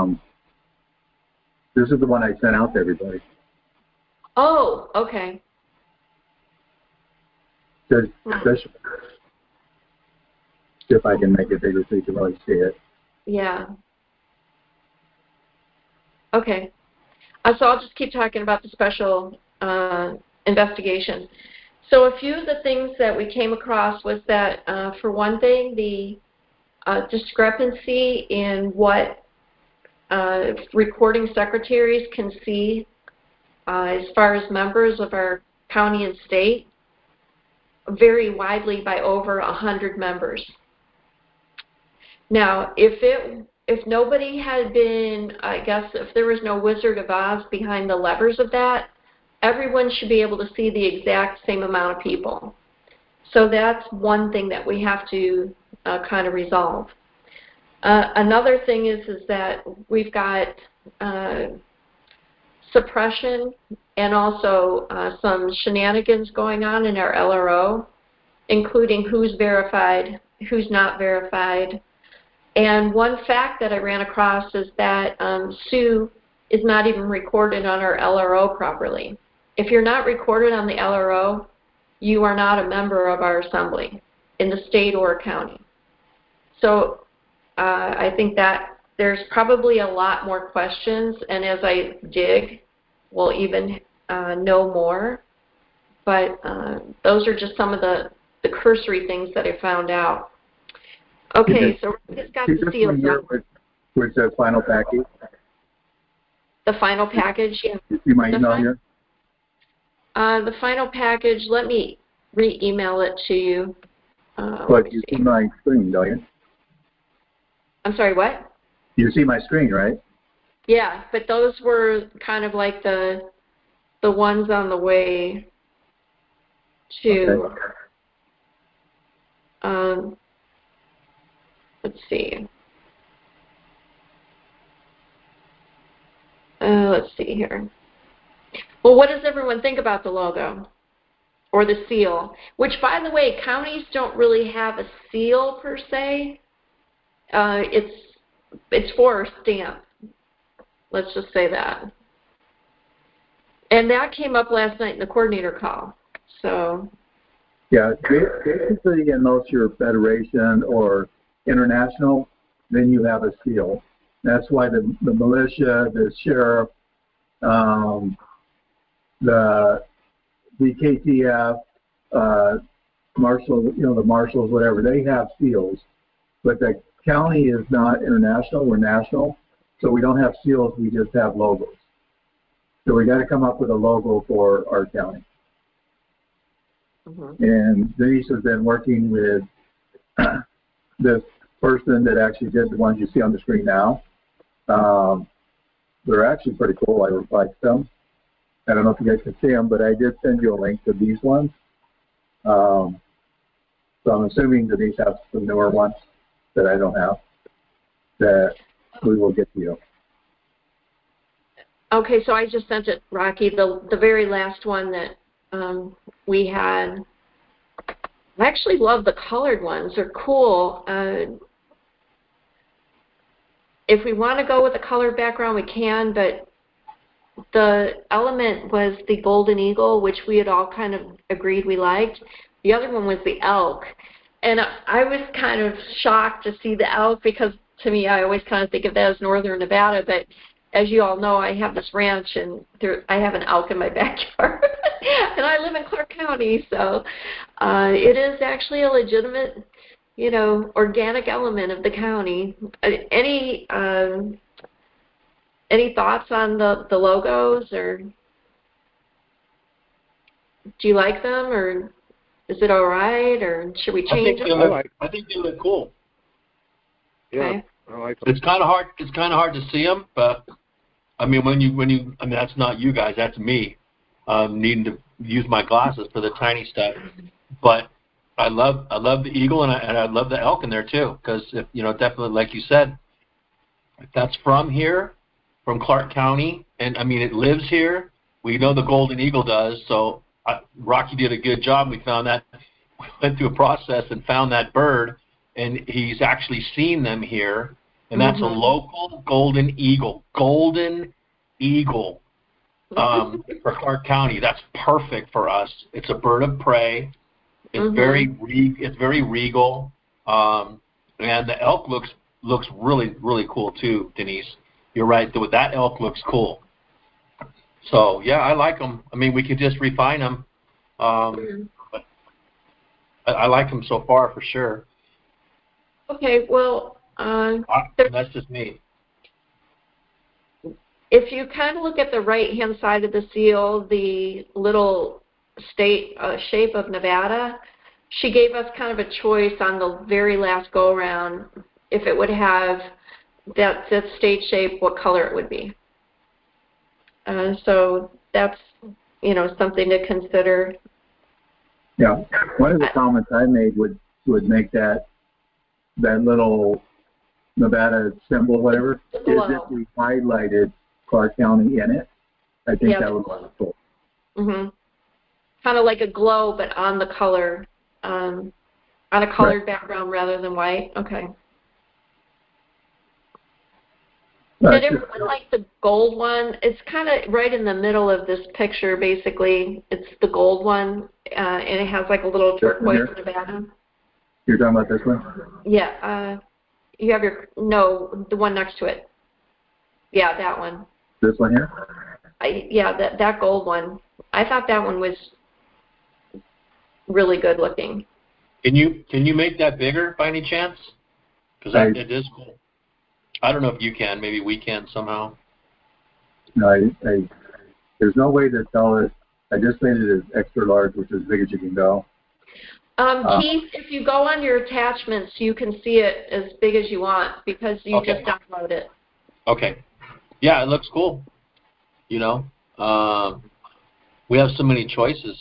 This is the one I sent out to everybody. Oh, okay. Just see if I can make it bigger so you can really see it. Yeah. Okay. So I'll just keep talking about the special investigation. So a few of the things that we came across was that, for one thing, the discrepancy in what recording secretaries can see as far as members of our county and state vary widely by over 100 members. Now, if nobody had been, I guess, if there was no Wizard of Oz behind the levers of that, everyone should be able to see the exact same amount of people. So that's one thing that we have to kind of resolve. Another thing is that we've got suppression and also some shenanigans going on in our LRO, including who's verified, who's not verified. And one fact that I ran across is that Sue is not even recorded on our LRO properly. If you're not recorded on the LRO, you are not a member of our assembly in the state or county. So I think that there's probably a lot more questions, and as I dig, we'll even know more. But those are just some of the cursory things that I found out. Okay, so it's got See the this seals one here, up. which says final package? The final package, yeah. You see my The email here? The final package, let me re-email it to you. But you see my screen, don't you? I'm sorry, what? You see my screen, right? Yeah, but those were kind of like the ones on the way to, Okay. let's see. Let's see here. Well, what does everyone think about the logo or the seal? Which, by the way, counties don't really have a seal per se. It's for a stamp. Let's just say that. And that came up last night in the coordinator call. So. Yeah, basically, unless you're federation or international, then you have a seal. That's why the militia, the sheriff, the KTF, marshal, the marshals, whatever, they have seals. But the county is not international; we're national, so we don't have seals. We just have logos. So we got to come up with a logo for our county. Mm-hmm. And Denise has been working with this person that actually did the ones you see on the screen now. They're actually pretty cool. I like them. I don't know if you guys can see them, but I did send you a link to these ones. So I'm assuming Denise has some newer ones that I don't have that we will get to you. Okay, so I just sent it, Rocky. The very last one that we had. I actually love the colored ones. They're cool. If we want to go with a colored background, we can, but the element was the golden eagle, which we had all kind of agreed we liked. The other one was the elk. And I was kind of shocked to see the elk because, to me, I always kind of think of that as northern Nevada, but as you all know, I have this ranch, and I have an elk in my backyard, and I live in Clark County, so it is actually a legitimate, organic element of the county. Any thoughts on the logos, or do you like them, or is it all right, or should we change them? I think they look cool. Yeah, Okay. I like them. It's kind of hard. It's kind of hard to see them, but I mean, that's not you guys. That's me needing to use my glasses for the tiny stuff. But I love the eagle, and I love the elk in there too, because definitely, like you said, if that's from here, from Clark County, and I mean it lives here. We know the golden eagle does. So Rocky did a good job. We found that. We went through a process and found that bird, and he's actually seen them here. And that's a local golden eagle. Golden eagle for Clark County. That's perfect for us. It's a bird of prey. It's very regal. And the elk looks really, really cool too, Denise. You're right. That elk looks cool. So, yeah, I like them. I mean, we could just refine them. But I like them so far for sure. Okay, well, that's just me. If you kind of look at the right-hand side of the seal, the little state shape of Nevada, she gave us kind of a choice on the very last go-around if it would have that state shape, what color it would be. So that's, something to consider. Yeah, one of the comments I made would make that little Nevada symbol, whatever, is if we highlighted Clark County in it. I think that would be cool. Kind of like a glow, but on the color, on a colored background rather than white. Okay. Did everyone like the gold one? It's kind of right in the middle of this picture, basically. It's the gold one, and it has like a little turquoise Nevada. You're talking about this one? Yeah. You have the one next to it. Yeah, that one. This one here? That gold one. I thought that one was really good looking. Can you make that bigger by any chance? because it is cool. I don't know if you can. Maybe we can somehow. No, there's no way to tell it. I just made it as extra large, which is as big as you can go. Keith, if you go on your attachments, you can see it as big as you want because you just download it. Okay. Yeah, it looks cool. You know, we have so many choices.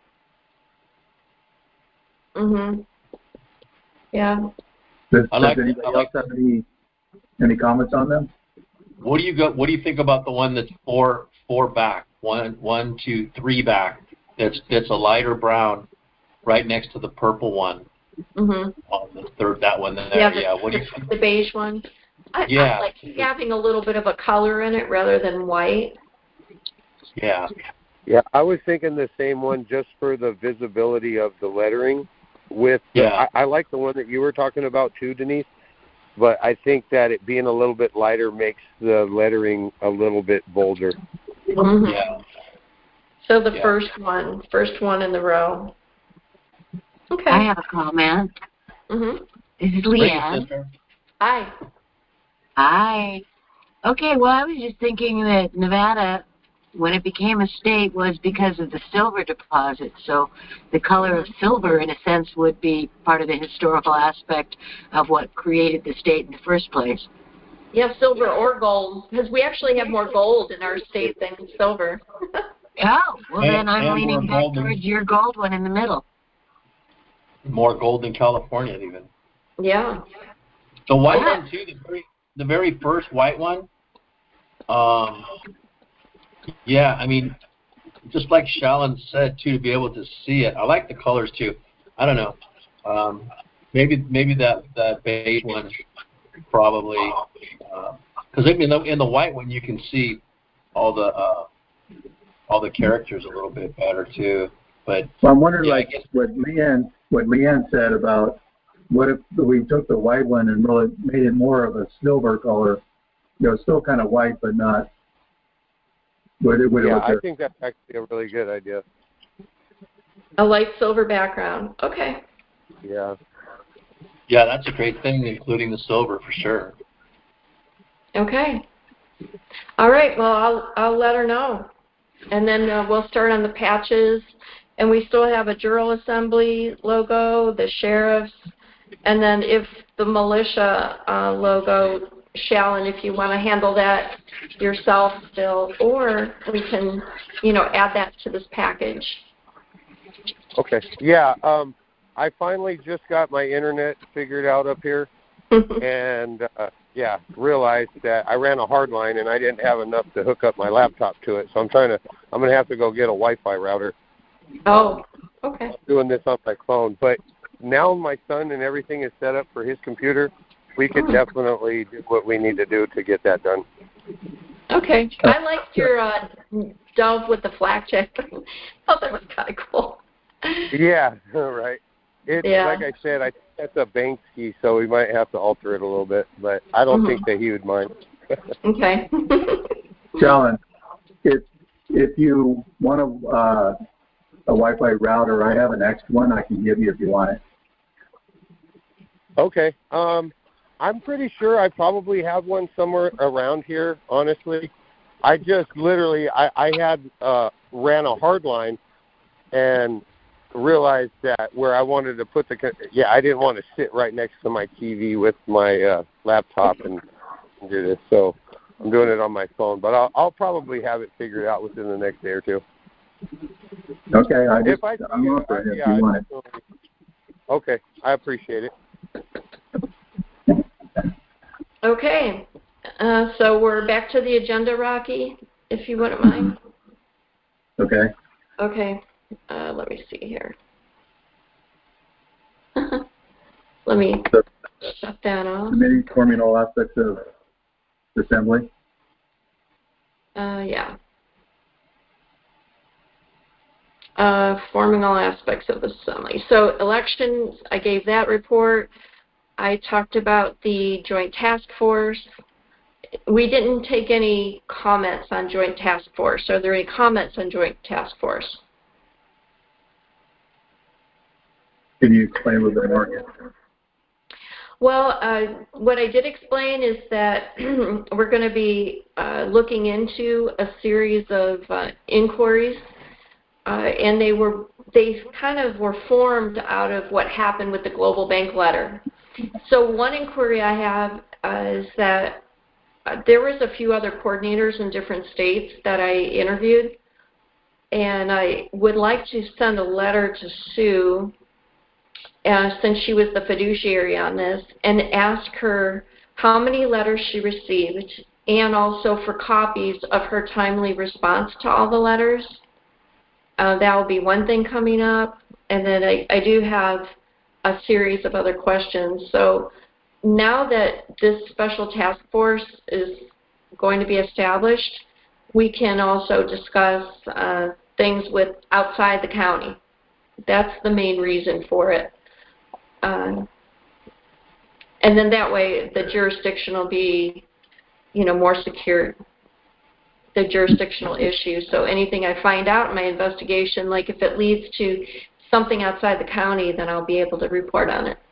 Mhm. Yeah. Does anybody else have any comments on them? What do you think about the one that's four back? One, two, three back. That's a lighter brown, right next to the purple one. Mhm. On the third, that one there. Yeah. What do you think? The beige one. I like having a little bit of a color in it rather than white. Yeah. Yeah, I was thinking the same one just for the visibility of the lettering. I like the one that you were talking about too, Denise. But I think that it being a little bit lighter makes the lettering a little bit bolder. Mm-hmm. Yeah. So the first one in the row. Okay. I have a comment. Mhm. This is Leanne. Hi. Hi. Okay, well, I was just thinking that Nevada, when it became a state, was because of the silver deposit. So the color of silver, in a sense, would be part of the historical aspect of what created the state in the first place. Yeah, silver or gold, because we actually have more gold in our state than silver. Oh, well, then I'm leaning back towards your gold one in the middle. More gold than California, even. Yeah. The white one, too, the very first white one, yeah, I mean, just like Shalyn said, too, to be able to see it. I like the colors, too. I don't know. Maybe that beige one probably, because in the white one you can see all the characters a little bit better, too. But well, I'm wondering, what Leanne said about what if we took the white one and really made it more of a silver color, still kind of white, but not. I think that's actually a really good idea. A light silver background. Okay. Yeah. Yeah, that's a great thing, including the silver for sure. Okay. All right. Well, I'll let her know, and then we'll start on the patches. And we still have a Jural Assembly logo, the sheriff's, and then if the militia logo, Shalyn, if you want to handle that yourself still, or we can, add that to this package. Okay. Yeah. I finally just got my internet figured out up here, and realized that I ran a hard line and I didn't have enough to hook up my laptop to it. So I'm going to have to go get a Wi-Fi router. Oh, okay. I'm doing this on my phone, but now my son and everything is set up for his computer. We could definitely do what we need to do to get that done. Okay. I liked your dove with the flak check. I thought that was kind of cool. Yeah, right. Like I said, I think that's a Banksy, so we might have to alter it a little bit, but I don't think that he would mind. Okay. Shalyn, if you want a Wi-Fi router, I have an extra one I can give you if you want it. Okay. I'm pretty sure I probably have one somewhere around here, honestly. I just literally, I had ran a hard line and realized that where I wanted to put I didn't want to sit right next to my TV with my laptop and do this, so I'm doing it on my phone. But I'll probably have it figured out within the next day or two. Okay, I'm offering it if you want it. Okay, I appreciate it. Okay. So we're back to the agenda, Rocky, if you wouldn't mind. Okay. Okay. Let me see here. Let me shut that off. Committee forming all aspects of assembly. Yeah. Forming all aspects of assembly. So elections, I gave that report. I talked about the joint task force. We didn't take any comments on joint task force. Are there any comments on joint task force? Can you explain a little bit more? Well, what I did explain is that we're going to be looking into a series of inquiries, and they kind of were formed out of what happened with the Global Bank letter. So one inquiry I have is that there was a few other coordinators in different states that I interviewed, and I would like to send a letter to Sue, since she was the fiduciary on this, and ask her how many letters she received, and also for copies of her timely response to all the letters. That will be one thing coming up, and then I do have a series of other questions. So now that this special task force is going to be established, we can also discuss things with outside the county. That's the main reason for it. And then that way the jurisdiction will be, more secure, the jurisdictional issues. So anything I find out in my investigation, like if it leads to something outside the county, then I'll be able to report on it.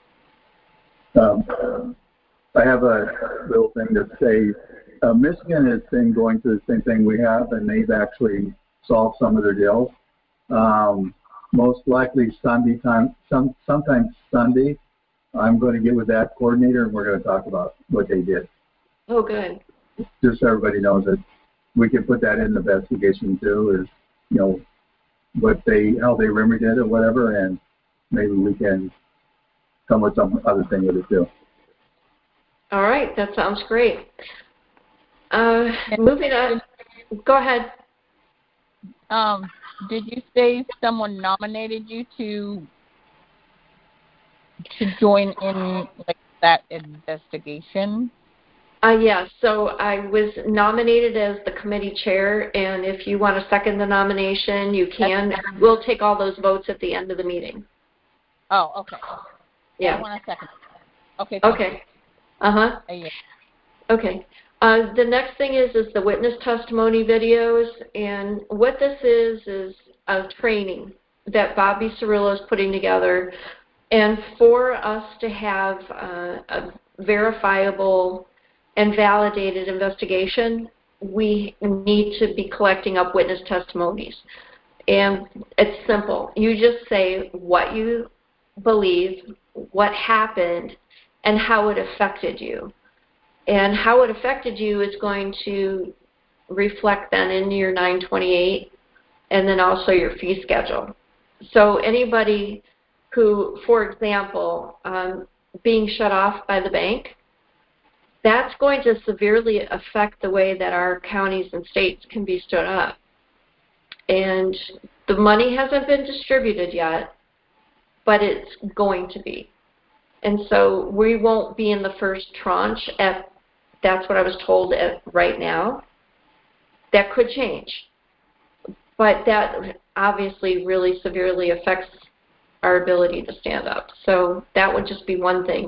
I have a little thing to say. Michigan has been going through the same thing we have, and they've actually solved some of their deals. Most likely Sunday time, sometimes Sunday, I'm going to get with that coordinator, and we're going to talk about what they did. Oh, good. Just so everybody knows it. We can put that in the investigation too, is how they remedied it or whatever, and maybe we can come with some other thing with it too. All right, that sounds great. Moving on. Go ahead. Did you say someone nominated you to join in that investigation? Yes, so I was nominated as the committee chair, and if you want to second the nomination, you can. We'll take all those votes at the end of the meeting. Oh, okay. Yeah. I want a second. Okay. Okay. Uh-huh. Yeah. Okay. The next thing is the witness testimony videos, and what this is a training that Bobby Cirillo is putting together, and for us to have a verifiable and validated investigation, we need to be collecting up witness testimonies. And it's simple. You just say what you believe, what happened, and how it affected you. And how it affected you is going to reflect then in your 928 and then also your fee schedule. So anybody who, for example, being shut off by the bank, that's going to severely affect the way that our counties and states can be stood up. And the money hasn't been distributed yet, but it's going to be. And so we won't be in the first tranche that's what I was told right now. That could change. But that obviously really severely affects our ability to stand up. So that would just be one thing.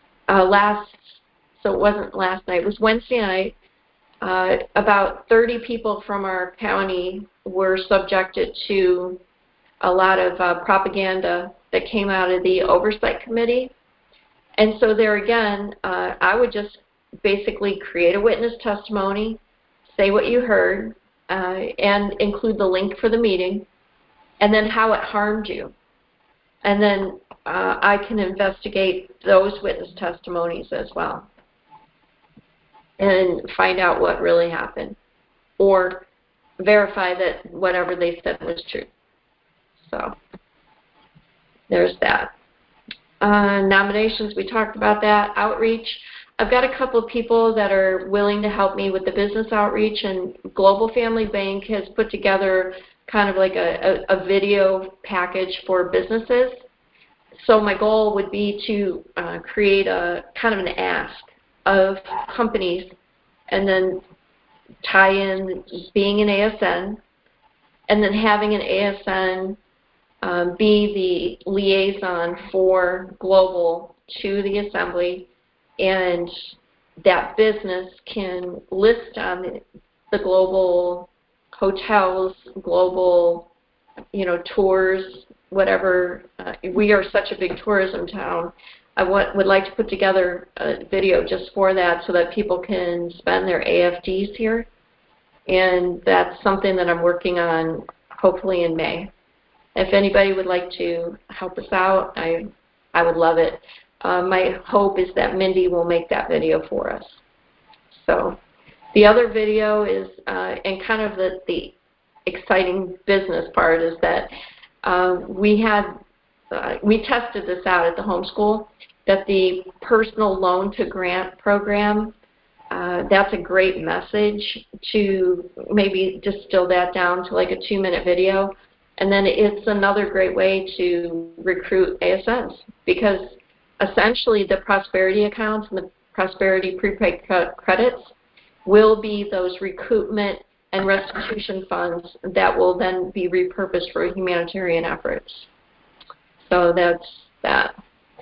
So it wasn't last night, it was Wednesday night. About 30 people from our county were subjected to a lot of propaganda that came out of the oversight committee. And so there again, I would just basically create a witness testimony, say what you heard, and include the link for the meeting, and then how it harmed you. And then I can investigate those witness testimonies as well and find out what really happened or verify that whatever they said was true. So there's that. Nominations, we talked about that. Outreach, I've got a couple of people that are willing to help me with the business outreach, and Global Family Bank has put together kind of like a video package for businesses. So my goal would be to create a kind of an ask of companies and then tie in being an ASN and then having an ASN be the liaison for Global to the Assembly, and that business can list on the Global hotels, Global, tours, whatever. We are such a big tourism town. would like to put together a video just for that so that people can spend their AFDs here. And that's something that I'm working on hopefully in May. If anybody would like to help us out, I would love it. My hope is that Mindy will make that video for us. So the other video is, and kind of the exciting business part is that we tested this out at the homeschool, that the personal loan to grant program, that's a great message to maybe distill that down to like a 2-minute video. And then it's another great way to recruit ASNs, because essentially the prosperity accounts and the prosperity prepaid credits will be those recoupment and restitution funds that will then be repurposed for humanitarian efforts. So that's that.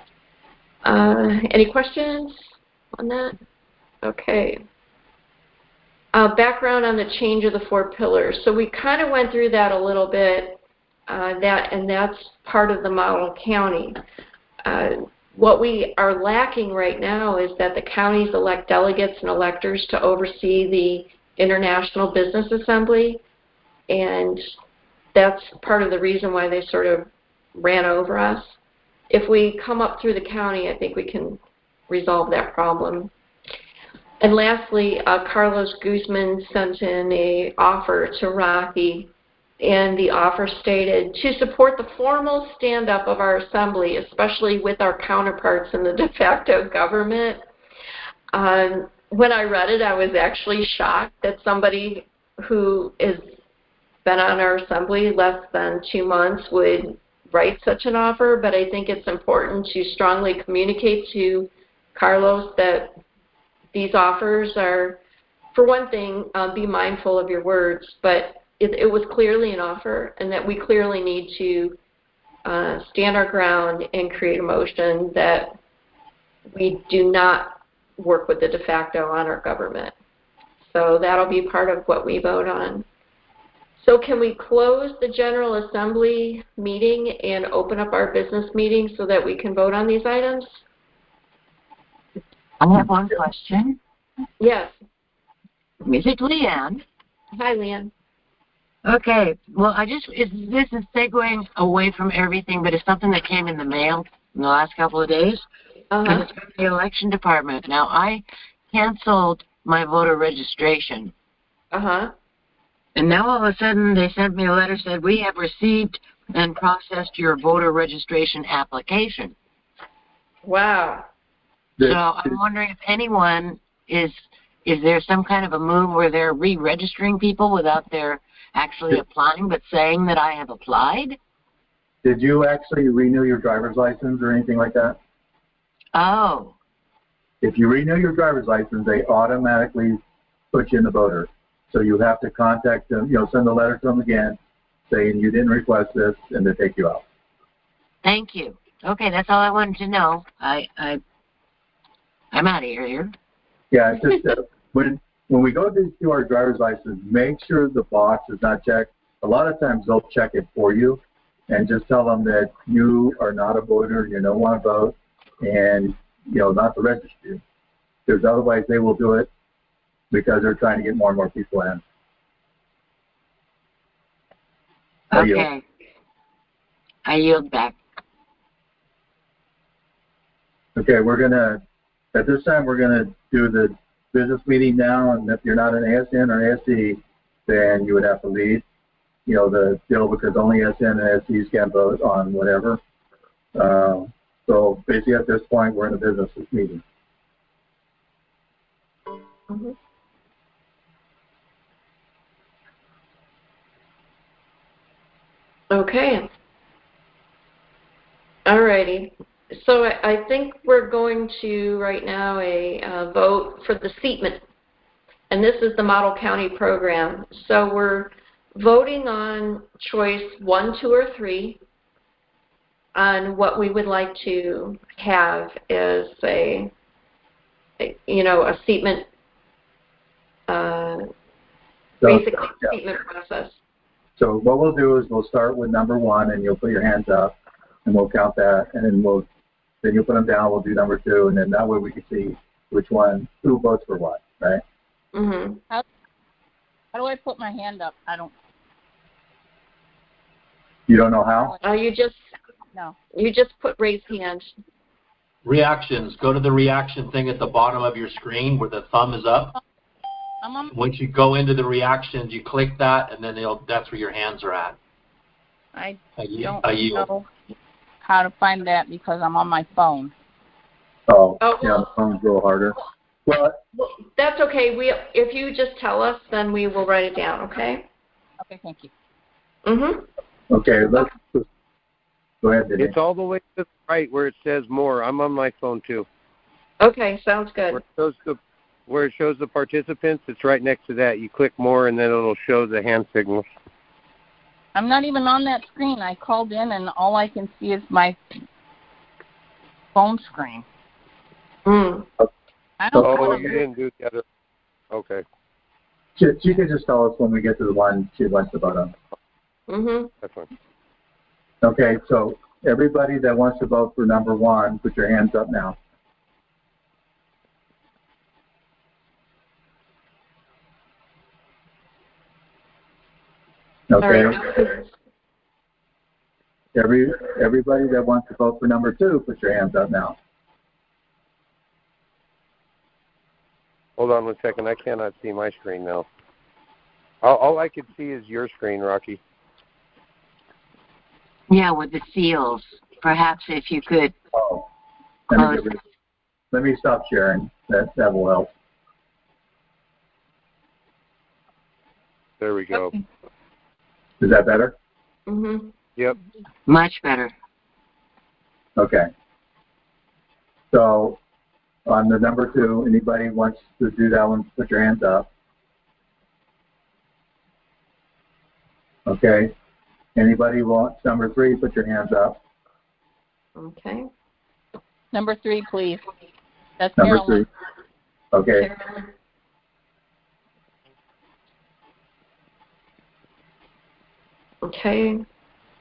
Any questions on that? Okay. Background on the change of the 4 pillars. So we kind of went through that a little bit, and that's part of the model county. What we are lacking right now is that the counties elect delegates and electors to oversee the International Business Assembly, and that's part of the reason why they sort of ran over us. If we come up through the county, I think we can resolve that problem. And lastly, Carlos Guzman sent in an offer to Rocky, and the offer stated, to support the formal stand-up of our assembly, especially with our counterparts in the de facto government. When I read it, I was actually shocked that somebody who has been on our assembly less than 2 months would write such an offer, but I think it's important to strongly communicate to Carlos that these offers are, for one thing, be mindful of your words, but it was clearly an offer, and that we clearly need to stand our ground and create a motion that we do not work with the de facto on our government. So that'll be part of what we vote on. So can we close the General Assembly meeting and open up our business meeting so that we can vote on these items? I have one question. Yes. Is it Leanne? Hi, Leanne. Okay. Well, this is segueing away from everything, but it's something that came in the mail in the last couple of days. And it's from the election department. Now, I canceled my voter registration. And now all of a sudden they sent me a letter said, we have received and processed your voter registration application. Wow. So I'm wondering if anyone is there some kind of a move where they're re-registering people without their actually applying, but saying that I have applied? Did you actually renew your driver's license or anything like that? Oh. If you renew your driver's license, they automatically put you in the voter. So you have to contact them, send a letter to them again saying you didn't request this, and they take you out. Thank you. Okay, that's all I wanted to know. I'm out of here. Yeah, it's just when we go to do our driver's license, make sure the box is not checked. A lot of times they'll check it for you, and just tell them that you are not a voter, you don't want to vote, and not to register you. Because otherwise they will do it because they're trying to get more and more people in. Okay. I yield back. Okay, at this time, we're going to do the business meeting now, and if you're not an ASN or ASC, then you would have to leave, the deal, because only ASN and ASCs can vote on whatever. So basically at this point, we're in a business meeting. Okay. Alrighty. So I think we're going to right now a vote for the seatment, and this is the Model County program. So we're voting on choice 1, 2, or 3 on what we would like to have as a seatment, basically seatment process. So what we'll do is we'll start with number 1, and you'll put your hands up, and we'll count that, and then we'll then you'll put them down. We'll do number 2, and then that way we can see which one, who votes for what, right? Mhm. How do I put my hand up? I don't You don't know how? You just know. put raise hand. Reactions. Go to the reaction thing at the bottom of your screen where the thumb is up. I'm on. Once you go into the reactions, you click that, and then that's where your hands are at. I I don't yield. know how to find that because I'm on my phone. Oh, Oh, yeah, the phone's a little harder. Well, That's okay. If you just tell us, then we will write it down. Okay. Okay, thank you. Mhm. okay, let's go ahead, Denise. It's all the way to the right where it says more. I'm on my phone too. Okay, sounds good. Where it shows the participants, it's right next to that. You click more, and then it'll show the hand signals. I'm not even on that screen. I called in, and all I can see is my phone screen. Mm. I don't know Oh, what you I'm didn't do the other. Okay, She can just tell us when we get to the one she wants to vote on. Mhm. that's fine. Okay, so everybody that wants to vote for number 1, put your hands up now. Okay. All right. Everybody that wants to vote for number 2, put your hands up now. Hold on 1 second. I cannot see my screen now. All I can see is your screen, Rocky. Yeah, with the seals. Perhaps if you could Oh, close. let me stop sharing. That will help. There we go. Okay. Is that better? Mhm. Yep. Much better. Okay. So on the number 2, anybody wants to do that one, put your hands up. Okay. Anybody wants number 3, put your hands up. Okay. Number 3, please. That's Number Carolyn. 3. Okay. Carolyn. Okay.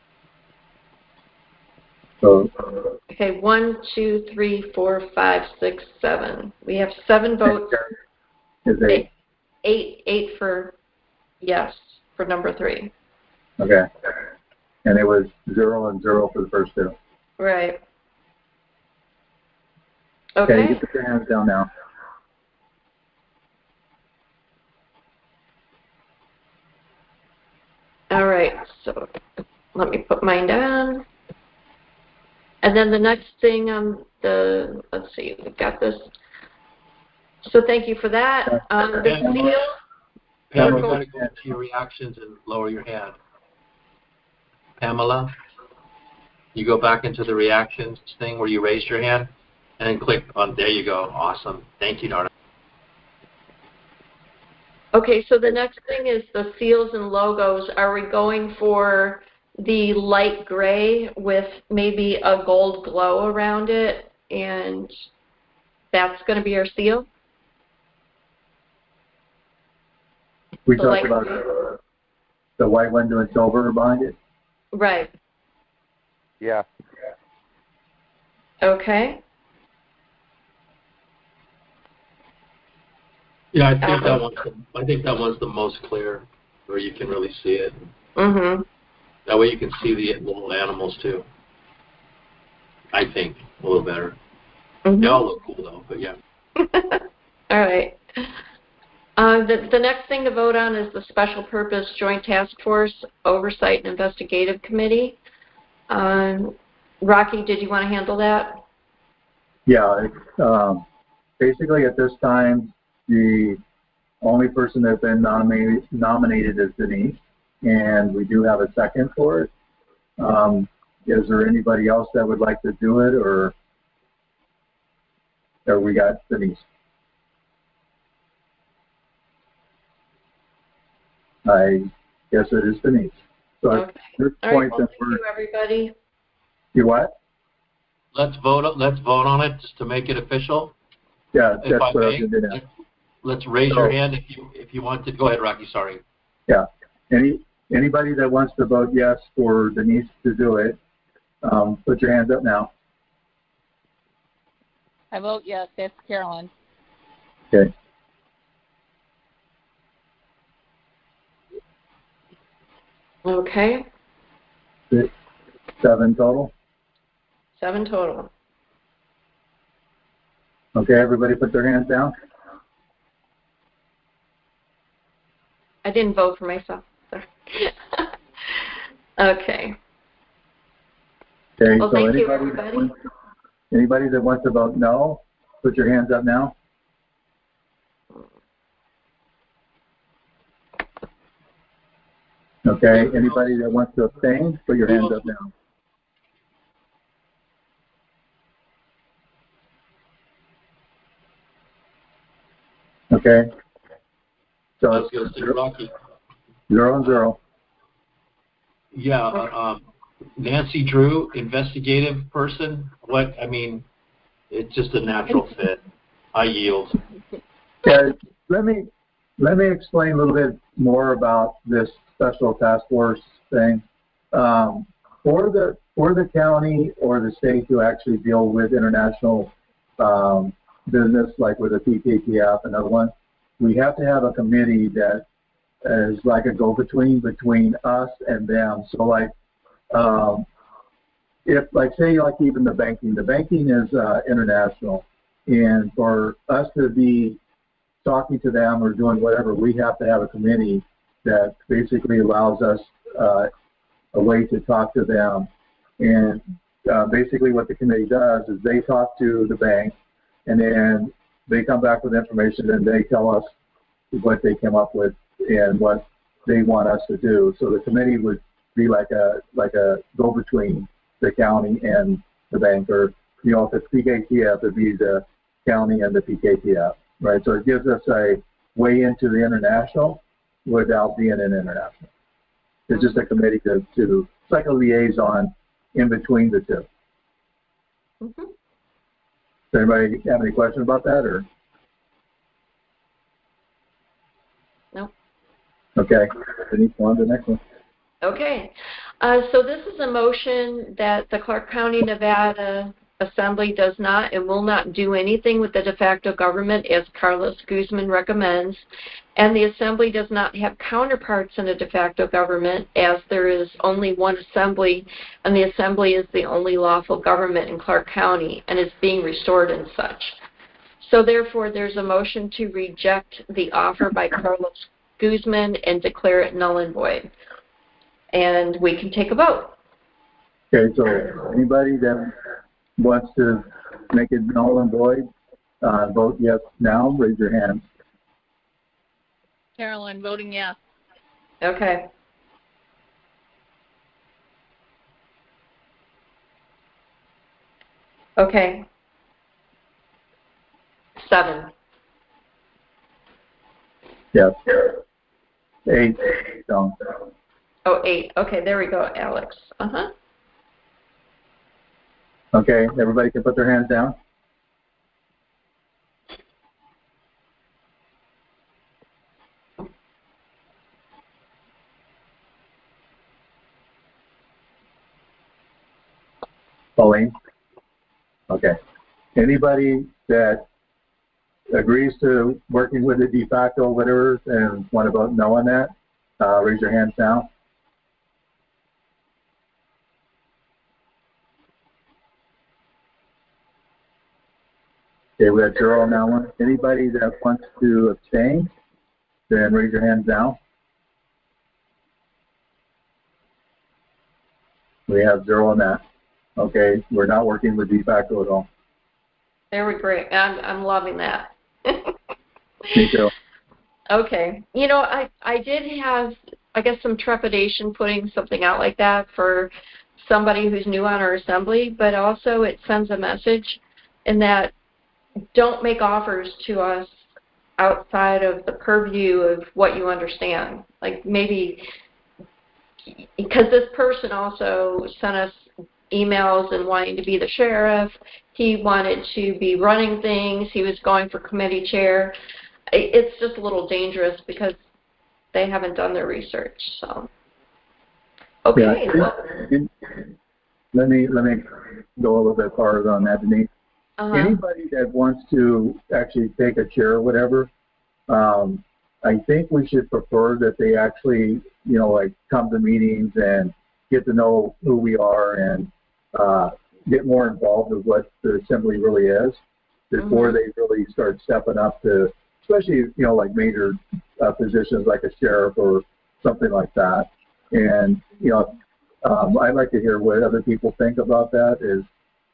So Okay. 1, 2, 3, 4, 5, 6, 7. We have 7 votes. is 8. 8 for yes for number 3. Okay. And it was 0 and 0 for the first 2. Right. Okay, you Okay. can put your hands down now. All right. So let me put mine down. And then the next thing on let's see, we've got this. So thank you for that. The seal. Pam, you got to go into your reactions and lower your hand. Pamela, you go back into the reactions thing where you raised your hand and then click on, there you go. Awesome. Thank you, Nora. Okay, so the next thing is the seals and logos. Are we going for the light gray with maybe a gold glow around it, and that's going to be our seal? We The talked light about gray. the white one doing silver behind it. Right. Yeah. Okay. Yeah, I think that one's the most clear, where you can really see it. Mhm. That way you can see the little animals too. I think a little better. Mhm. They all look cool though, but yeah. All right. The next thing to vote on is the Special Purpose Joint Task Force Oversight and Investigative Committee. Rocky, did you want to handle that? Yeah. Basically, at this time, the only person that's been nominated is Denise, and we do have a second for it. Is there anybody else that would like to do it, or we got Denise? I guess it is Denise. So Okay. at this All point, right. Well, thank you, everybody. You what? Let's vote on it just to make it official. Yeah, If that's I what I may, was going to do. let's raise your hand if you want to. Go ahead, Rocky. Sorry. Yeah. Anybody that wants to vote yes for Denise to do it, put your hands up now. I vote yes. That's Carolyn. Okay. Okay. 7 total. 7 total. Okay, everybody put their hands down. I didn't vote for myself. Okay. Okay, Well, so thank you, everybody. Anybody that wants to vote no, put your hands up now. Okay, anybody that wants to abstain, put your hands up now. Okay. So Let's go to Rocky. 0-0. Yeah, Nancy Drew, investigative person. It's just a natural fit. I yield. Okay, let me explain a little bit more about this special task force thing. For the county or the state to actually deal with international business, like with a PKTF, another one, we have to have a committee that is like a go-between between us and them. So like, if like say like even the banking is international, and for us to be talking to them or doing whatever, we have to have a committee that basically allows us a way to talk to them. And basically what the committee does is they talk to the bank, and then they come back with information, and they tell us what they came up with and what they want us to do. So the committee would be like a go-between the county and the bank, or if it's PKTF, it'd be the county and the PKTF, right? So it gives us a way into the international without being an international. It's just a committee to it's like a liaison in between the two. Mm-hmm. Does anybody have any questions about that, or? No. Okay. Denise, on to the next one. Okay. So this is a motion that the Clark County, Nevada Assembly does not and will not do anything with the de facto government as Carlos Guzman recommends, and the Assembly does not have counterparts in a de facto government, as there is only one Assembly, and the Assembly is the only lawful government in Clark County and is being restored and such. So therefore, there's a motion to reject the offer by Carlos Guzman and declare it null and void. And we can take a vote. Okay, so anybody that wants to make it null and void, vote yes now. Raise your hand. Carolyn, voting yes. Okay. Okay. 7. Yes. 8. Don't. Oh, 8. Okay, there we go, Alex. Uh-huh. Okay, everybody can put their hands down. Pauline? Okay. Anybody that agrees to working with the de facto whatever and want to vote no on that, raise your hands now. Okay, we have 0 on that one. Anybody that wants to abstain, then raise your hands now. We have 0 on that. Okay, we're not working with de facto at all. There we go. I'm loving that. Me too. Okay. I did have, I guess, some trepidation putting something out like that for somebody who's new on our assembly, but also it sends a message in that don't make offers to us outside of the purview of what you understand. Like maybe, because this person also sent us emails and wanting to be the sheriff. He wanted to be running things. He was going for committee chair. It's just a little dangerous because they haven't done their research. So, okay. Yeah. Let me go a little bit farther on that, Denise. Anybody that wants to actually take a chair or whatever, I think we should prefer that they actually, like come to meetings and get to know who we are and get more involved with what the assembly really is before they really start stepping up to, especially, like major positions like a sheriff or something like that. And, I'd like to hear what other people think about that, is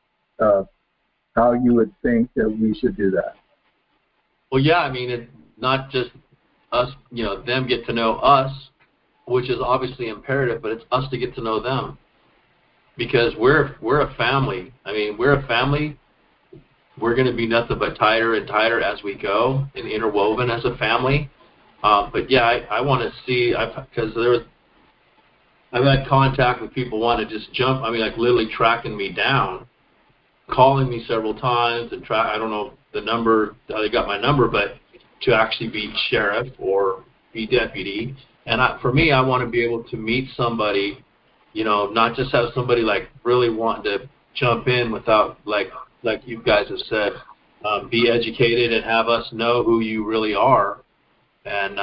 how you would think that we should do that. Well, yeah, I mean, it's not just us, them get to know us, which is obviously imperative, but it's us to get to know them, because we're a family. I mean, we're a family. We're going to be nothing but tighter and tighter as we go and interwoven as a family. But yeah, I want to see, because I've had contact with people wanting to just jump. I mean, like literally tracking me down, calling me several times, and I don't know the number, how they got my number, but to actually be sheriff or be deputy. And for me, I want to be able to meet somebody, not just have somebody like really wanting to jump in without, like you guys have said, be educated and have us know who you really are. And,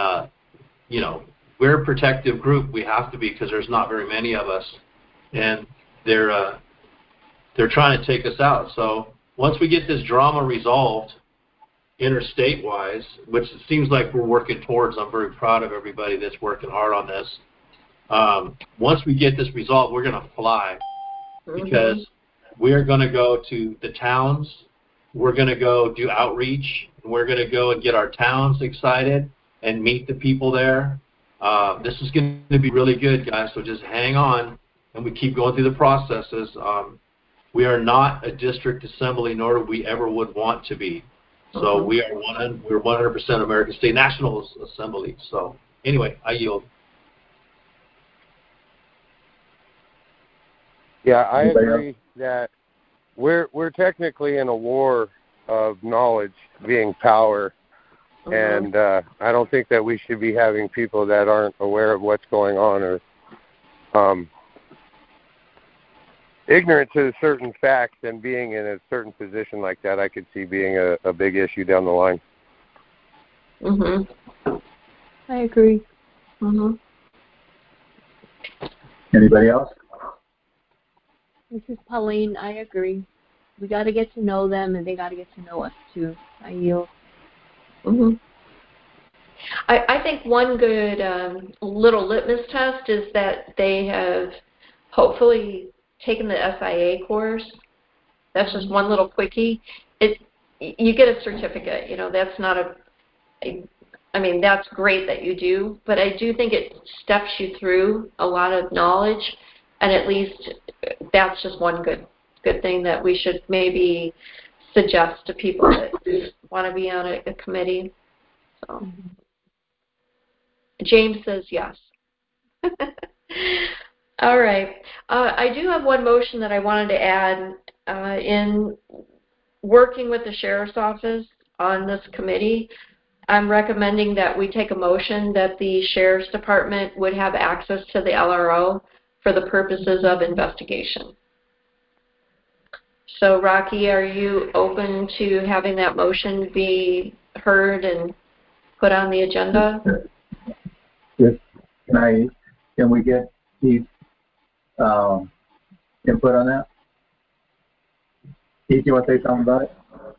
we're a protective group. We have to be, because there's not very many of us. And they're trying to take us out. So once we get this drama resolved interstate-wise, which it seems like we're working towards, I'm very proud of everybody that's working hard on this. Once we get this resolved, we're going to fly, because we're going to go to the towns. We're going to go do outreach. We're going to go and get our towns excited and meet the people there. This is going to be really good, guys, so just hang on, and we keep going through the processes. We are not a district assembly, nor do we ever would want to be. So we're 100% American State National Assembly. So anyway, I yield. Yeah, I agree that we're technically in a war of knowledge being power. And I don't think that we should be having people that aren't aware of what's going on or ignorant to certain facts, and being in a certain position like that, I could see being a big issue down the line. I agree. Anybody else? This is Pauline. I agree. We got to get to know them, and they got to get to know us too. I yield. I think one good little litmus test is that they have hopefully taken the SIA course. That's just one little quickie. You get a certificate. That's not I mean, that's great that you do, but I do think it steps you through a lot of knowledge, and at least that's just one good thing that we should maybe suggest to people that want to be on a committee. So. James says yes. All right. I do have one motion that I wanted to add. In working with the Sheriff's Office on this committee, I'm recommending that we take a motion that the Sheriff's Department would have access to the LRO for the purposes of investigation. So, Rocky, are you open to having that motion be heard and put on the agenda? Yes. Can we get Keith's input on that? Keith, you want to say something about it?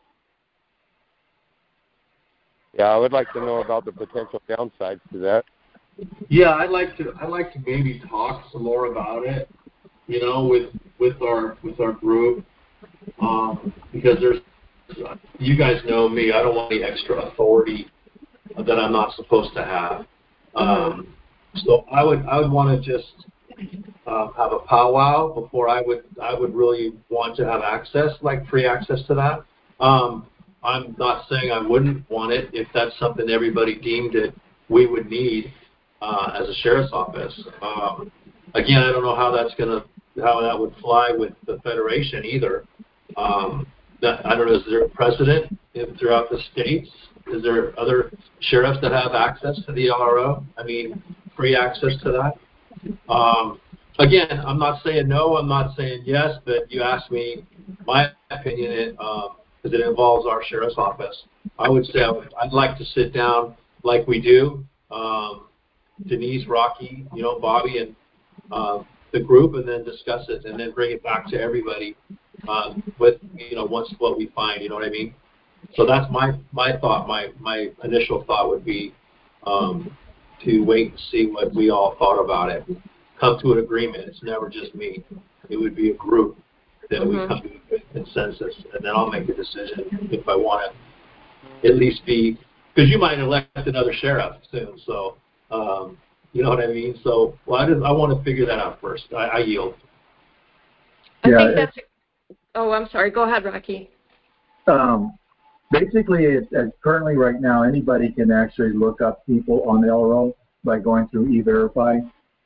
Yeah, I would like to know about the potential downsides to that. Yeah, I'd like to maybe talk some more about it, with our group, because you guys know me, I don't want any extra authority that I'm not supposed to have. So I would want to just have a powwow before I would really want to have access, like free access to that. I'm not saying I wouldn't want it if that's something everybody deemed that we would need as a sheriff's office. Again, I don't know how that would fly with the Federation either. I don't know, is there a precedent throughout the states? Is there other sheriffs that have access to the LRO? I mean, free access to that? Again, I'm not saying no, I'm not saying yes, but you asked me my opinion. because it involves our sheriff's office. I would say I'd like to sit down like we do, Denise, Rocky, Bobby, and the group, and then discuss it, and then bring it back to everybody with once what we find. You know what I mean? So that's my thought. My initial thought would be to wait and see what we all thought about it. Come to an agreement. It's never just me. It would be a group that we come to a consensus, and then I'll make a decision if I want to at least be, because you might elect another sheriff soon, so you know what I mean? So I want to figure that out first. I yield. I think that's I'm sorry. Go ahead, Rocky. Basically, currently right now, anybody can actually look up people on LRO by going through E-Verify.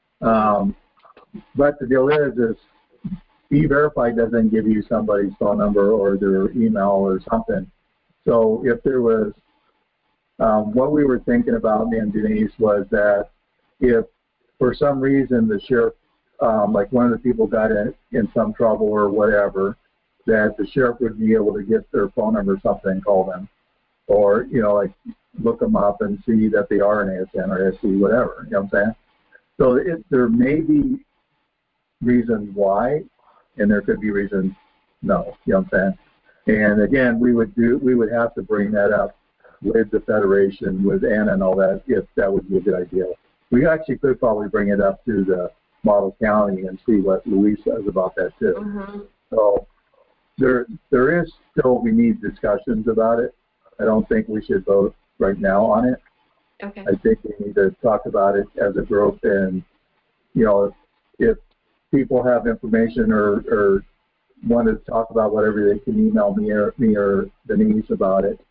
But the deal is E-Verify doesn't give you somebody's phone number or their email or something. So if there was, what we were thinking about, me and Denise, was that if for some reason the sheriff, like one of the people got in some trouble or whatever, that the sheriff would be able to get their phone number or something, call them, or like look them up and see that they are an ASN or SC, whatever. You know what I'm saying? So there may be reasons why, and there could be reasons no. You know what I'm saying? And again, we would have to bring that up with the Federation, with Anna and all that, if that would be a good idea. We actually could probably bring it up to the model county and see what Louise says about that too. Mm-hmm. So there is still, we need discussions about it. I don't think we should vote right now on it. Okay. I think we need to talk about it as a group, and if people have information or want to talk about whatever, they can email me or Denise about it,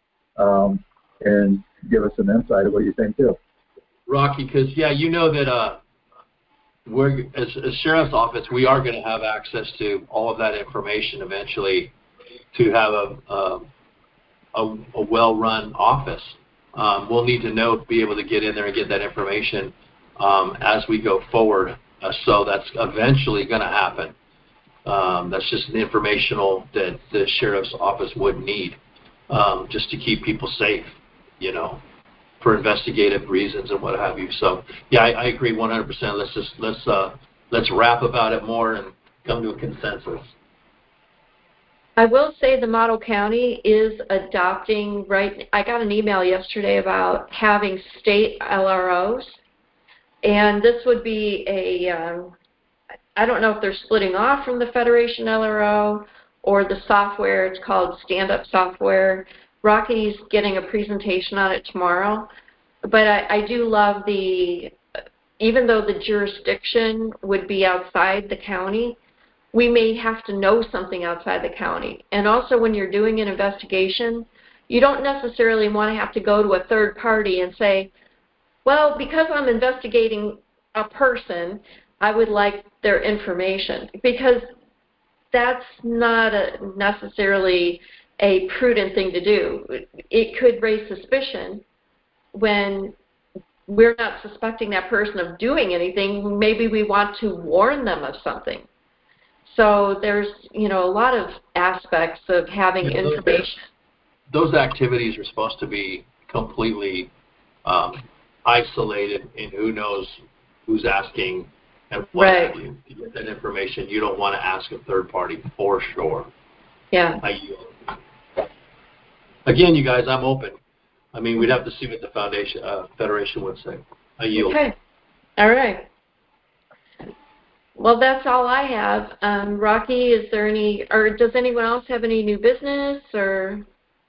and give us some insight of what you think too. Rocky, because that we're as sheriff's office, we are going to have access to all of that information eventually to have a well-run office. We'll need to be able to get in there and get that information as we go forward. So that's eventually going to happen. That's just an informational that the sheriff's office would need just to keep people safe, for investigative reasons and what have you. So yeah, I agree 100%. Let's rap about it more and come to a consensus. I will say the model county is adopting, I got an email yesterday about having state LROs, and this would be I don't know if they're splitting off from the Federation LRO or the software. It's called Stand Up Software. Rocky's getting a presentation on it tomorrow, but I do love even though the jurisdiction would be outside the county, we may have to know something outside the county. And also when you're doing an investigation, you don't necessarily want to have to go to a third party and say, well, because I'm investigating a person, I would like their information, because that's not necessarily a prudent thing to do. It could raise suspicion when we're not suspecting that person of doing anything. Maybe we want to warn them of something. So there's, a lot of aspects of having information. Those activities are supposed to be completely isolated, and who knows who's asking and what have you. To get that information, you don't want to ask a third party for sure. Yeah. Again, you guys, I'm open. I mean, we'd have to see what the Federation would say. I yield. Okay. All right. Well, that's all I have. Rocky, is there or does anyone else have any new business or?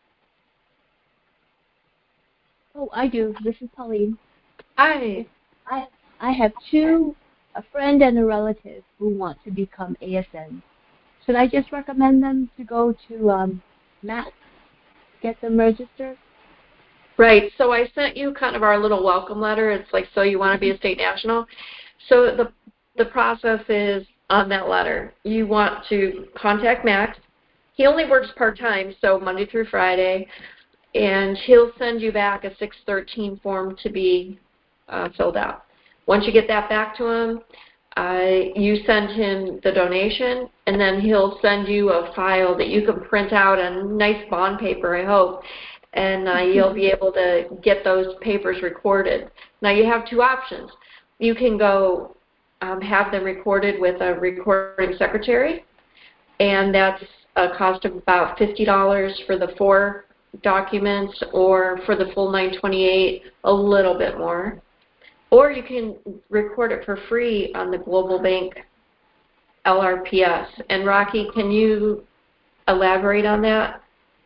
Oh, I do. This is Pauline. Hi. I have a friend and a relative who want to become ASN. Should I just recommend them to go to MAC, get them registered? Right. So I sent you kind of our little welcome letter. It's like, so you want to be a state national. So the process is on that letter. You want to contact Max. He only works part-time, so Monday through Friday, and he'll send you back a 613 form to be filled out. Once you get that back to him, you send him the donation, and then he'll send you a file that you can print out on nice bond paper, I hope, and you'll be able to get those papers recorded. Now you have two options. You can go have them recorded with a recording secretary, and that's a cost of about $50 for the 4 documents, or for the full 928, a little bit more. Or you can record it for free on the Global Bank LRPS. And Rocky, can you elaborate on that?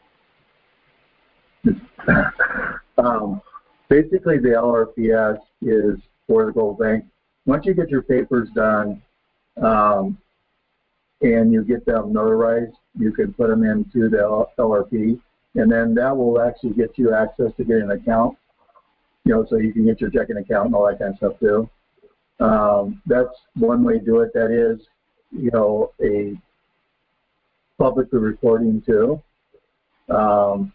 Basically, the LRPS is for the Global Bank. Once you get your papers done and you get them notarized, you can put them into the LRP, and then that will actually get you access to get an account, so you can get your checking account and all that kind of stuff too. That's one way to do it. That is, a publicly recording too. And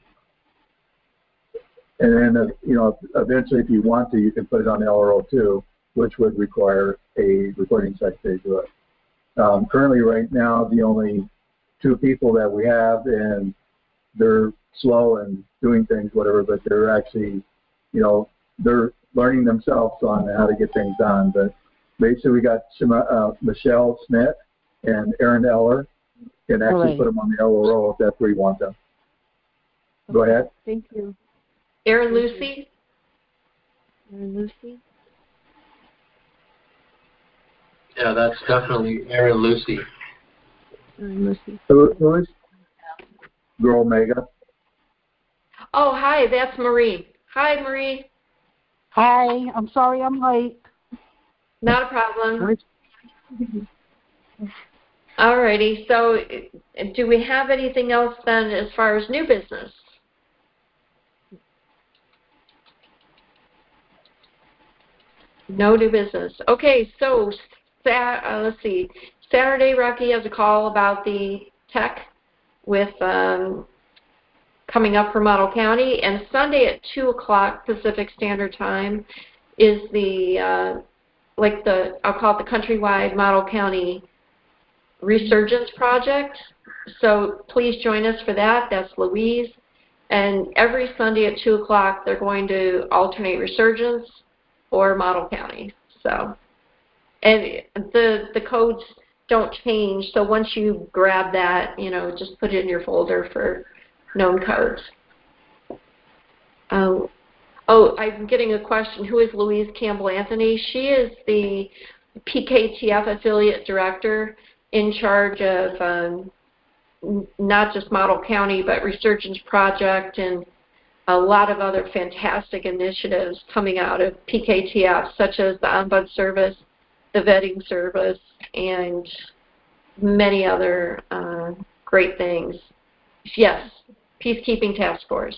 then, eventually, if you want to, you can put it on LRO too, which would require a recording secretary to do it. Currently, right now, the only 2 people that we have, and they're slow and doing things, whatever, but they're actually, they're learning themselves on how to get things done. But basically, we got Michelle Smith and Aaron Eller, can actually put them on the LRO if that's where you want them. Go ahead. Thank you. Aaron Lucy? Aaron Lucy? Yeah, that's definitely Aaron Lucy. Aaron Lucy. Who is Girl Mega? Oh, hi, that's Marie. Hi, Marie. Hi, I'm sorry I'm late. Not a problem. All righty. So do we have anything else then as far as new business? No new business. Okay, so let's see. Saturday, Rocky has a call about the tech with coming up for Model County, and Sunday at 2 o'clock Pacific Standard Time is the I'll call it the countrywide Model County Resurgence Project. So please join us for that. That's Louise. And every Sunday at 2 o'clock they're going to alternate Resurgence or Model County. So, and the codes don't change. So once you grab that, just put it in your folder for known codes. I'm getting a question. Who is Louise Campbell Anthony? She is the PKTF affiliate director in charge of not just Model County, but Resurgence Project and a lot of other fantastic initiatives coming out of PKTF, such as the Ombud Service, the Vetting Service, and many other great things. Yes, Peacekeeping Task Force.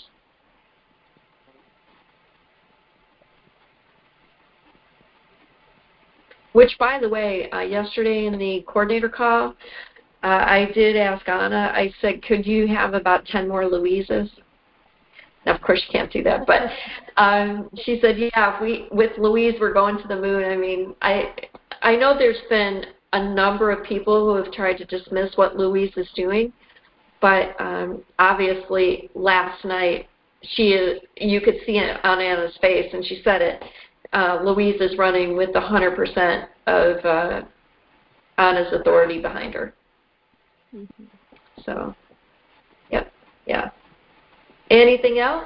Which, by the way, yesterday in the coordinator call, I did ask Anna, I said, could you have about 10 more Louises? Now, of course, you can't do that, but she said, yeah, with Louise, we're going to the moon. I mean, I know there's been a number of people who have tried to dismiss what Louise is doing, but obviously last night, you could see it on Anna's face, and she said it. Louise is running with 100% of Anna's authority behind her. Mm-hmm. So, yep, yeah. Anything else?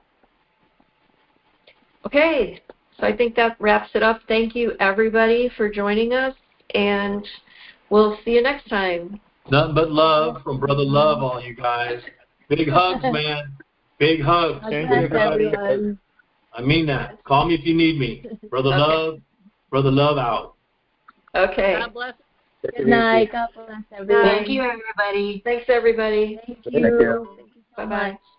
Okay, so I think that wraps it up. Thank you, everybody, for joining us, and we'll see you next time. Nothing but love from Brother Love on you guys. Big hugs, man. Big hugs. Everybody. I mean that. Call me if you need me. Brother Love, Brother Love out. Okay. God bless. Good night. God bless everybody. Thank you, everybody. Thanks, everybody. Thank you. Thank you. Bye-bye.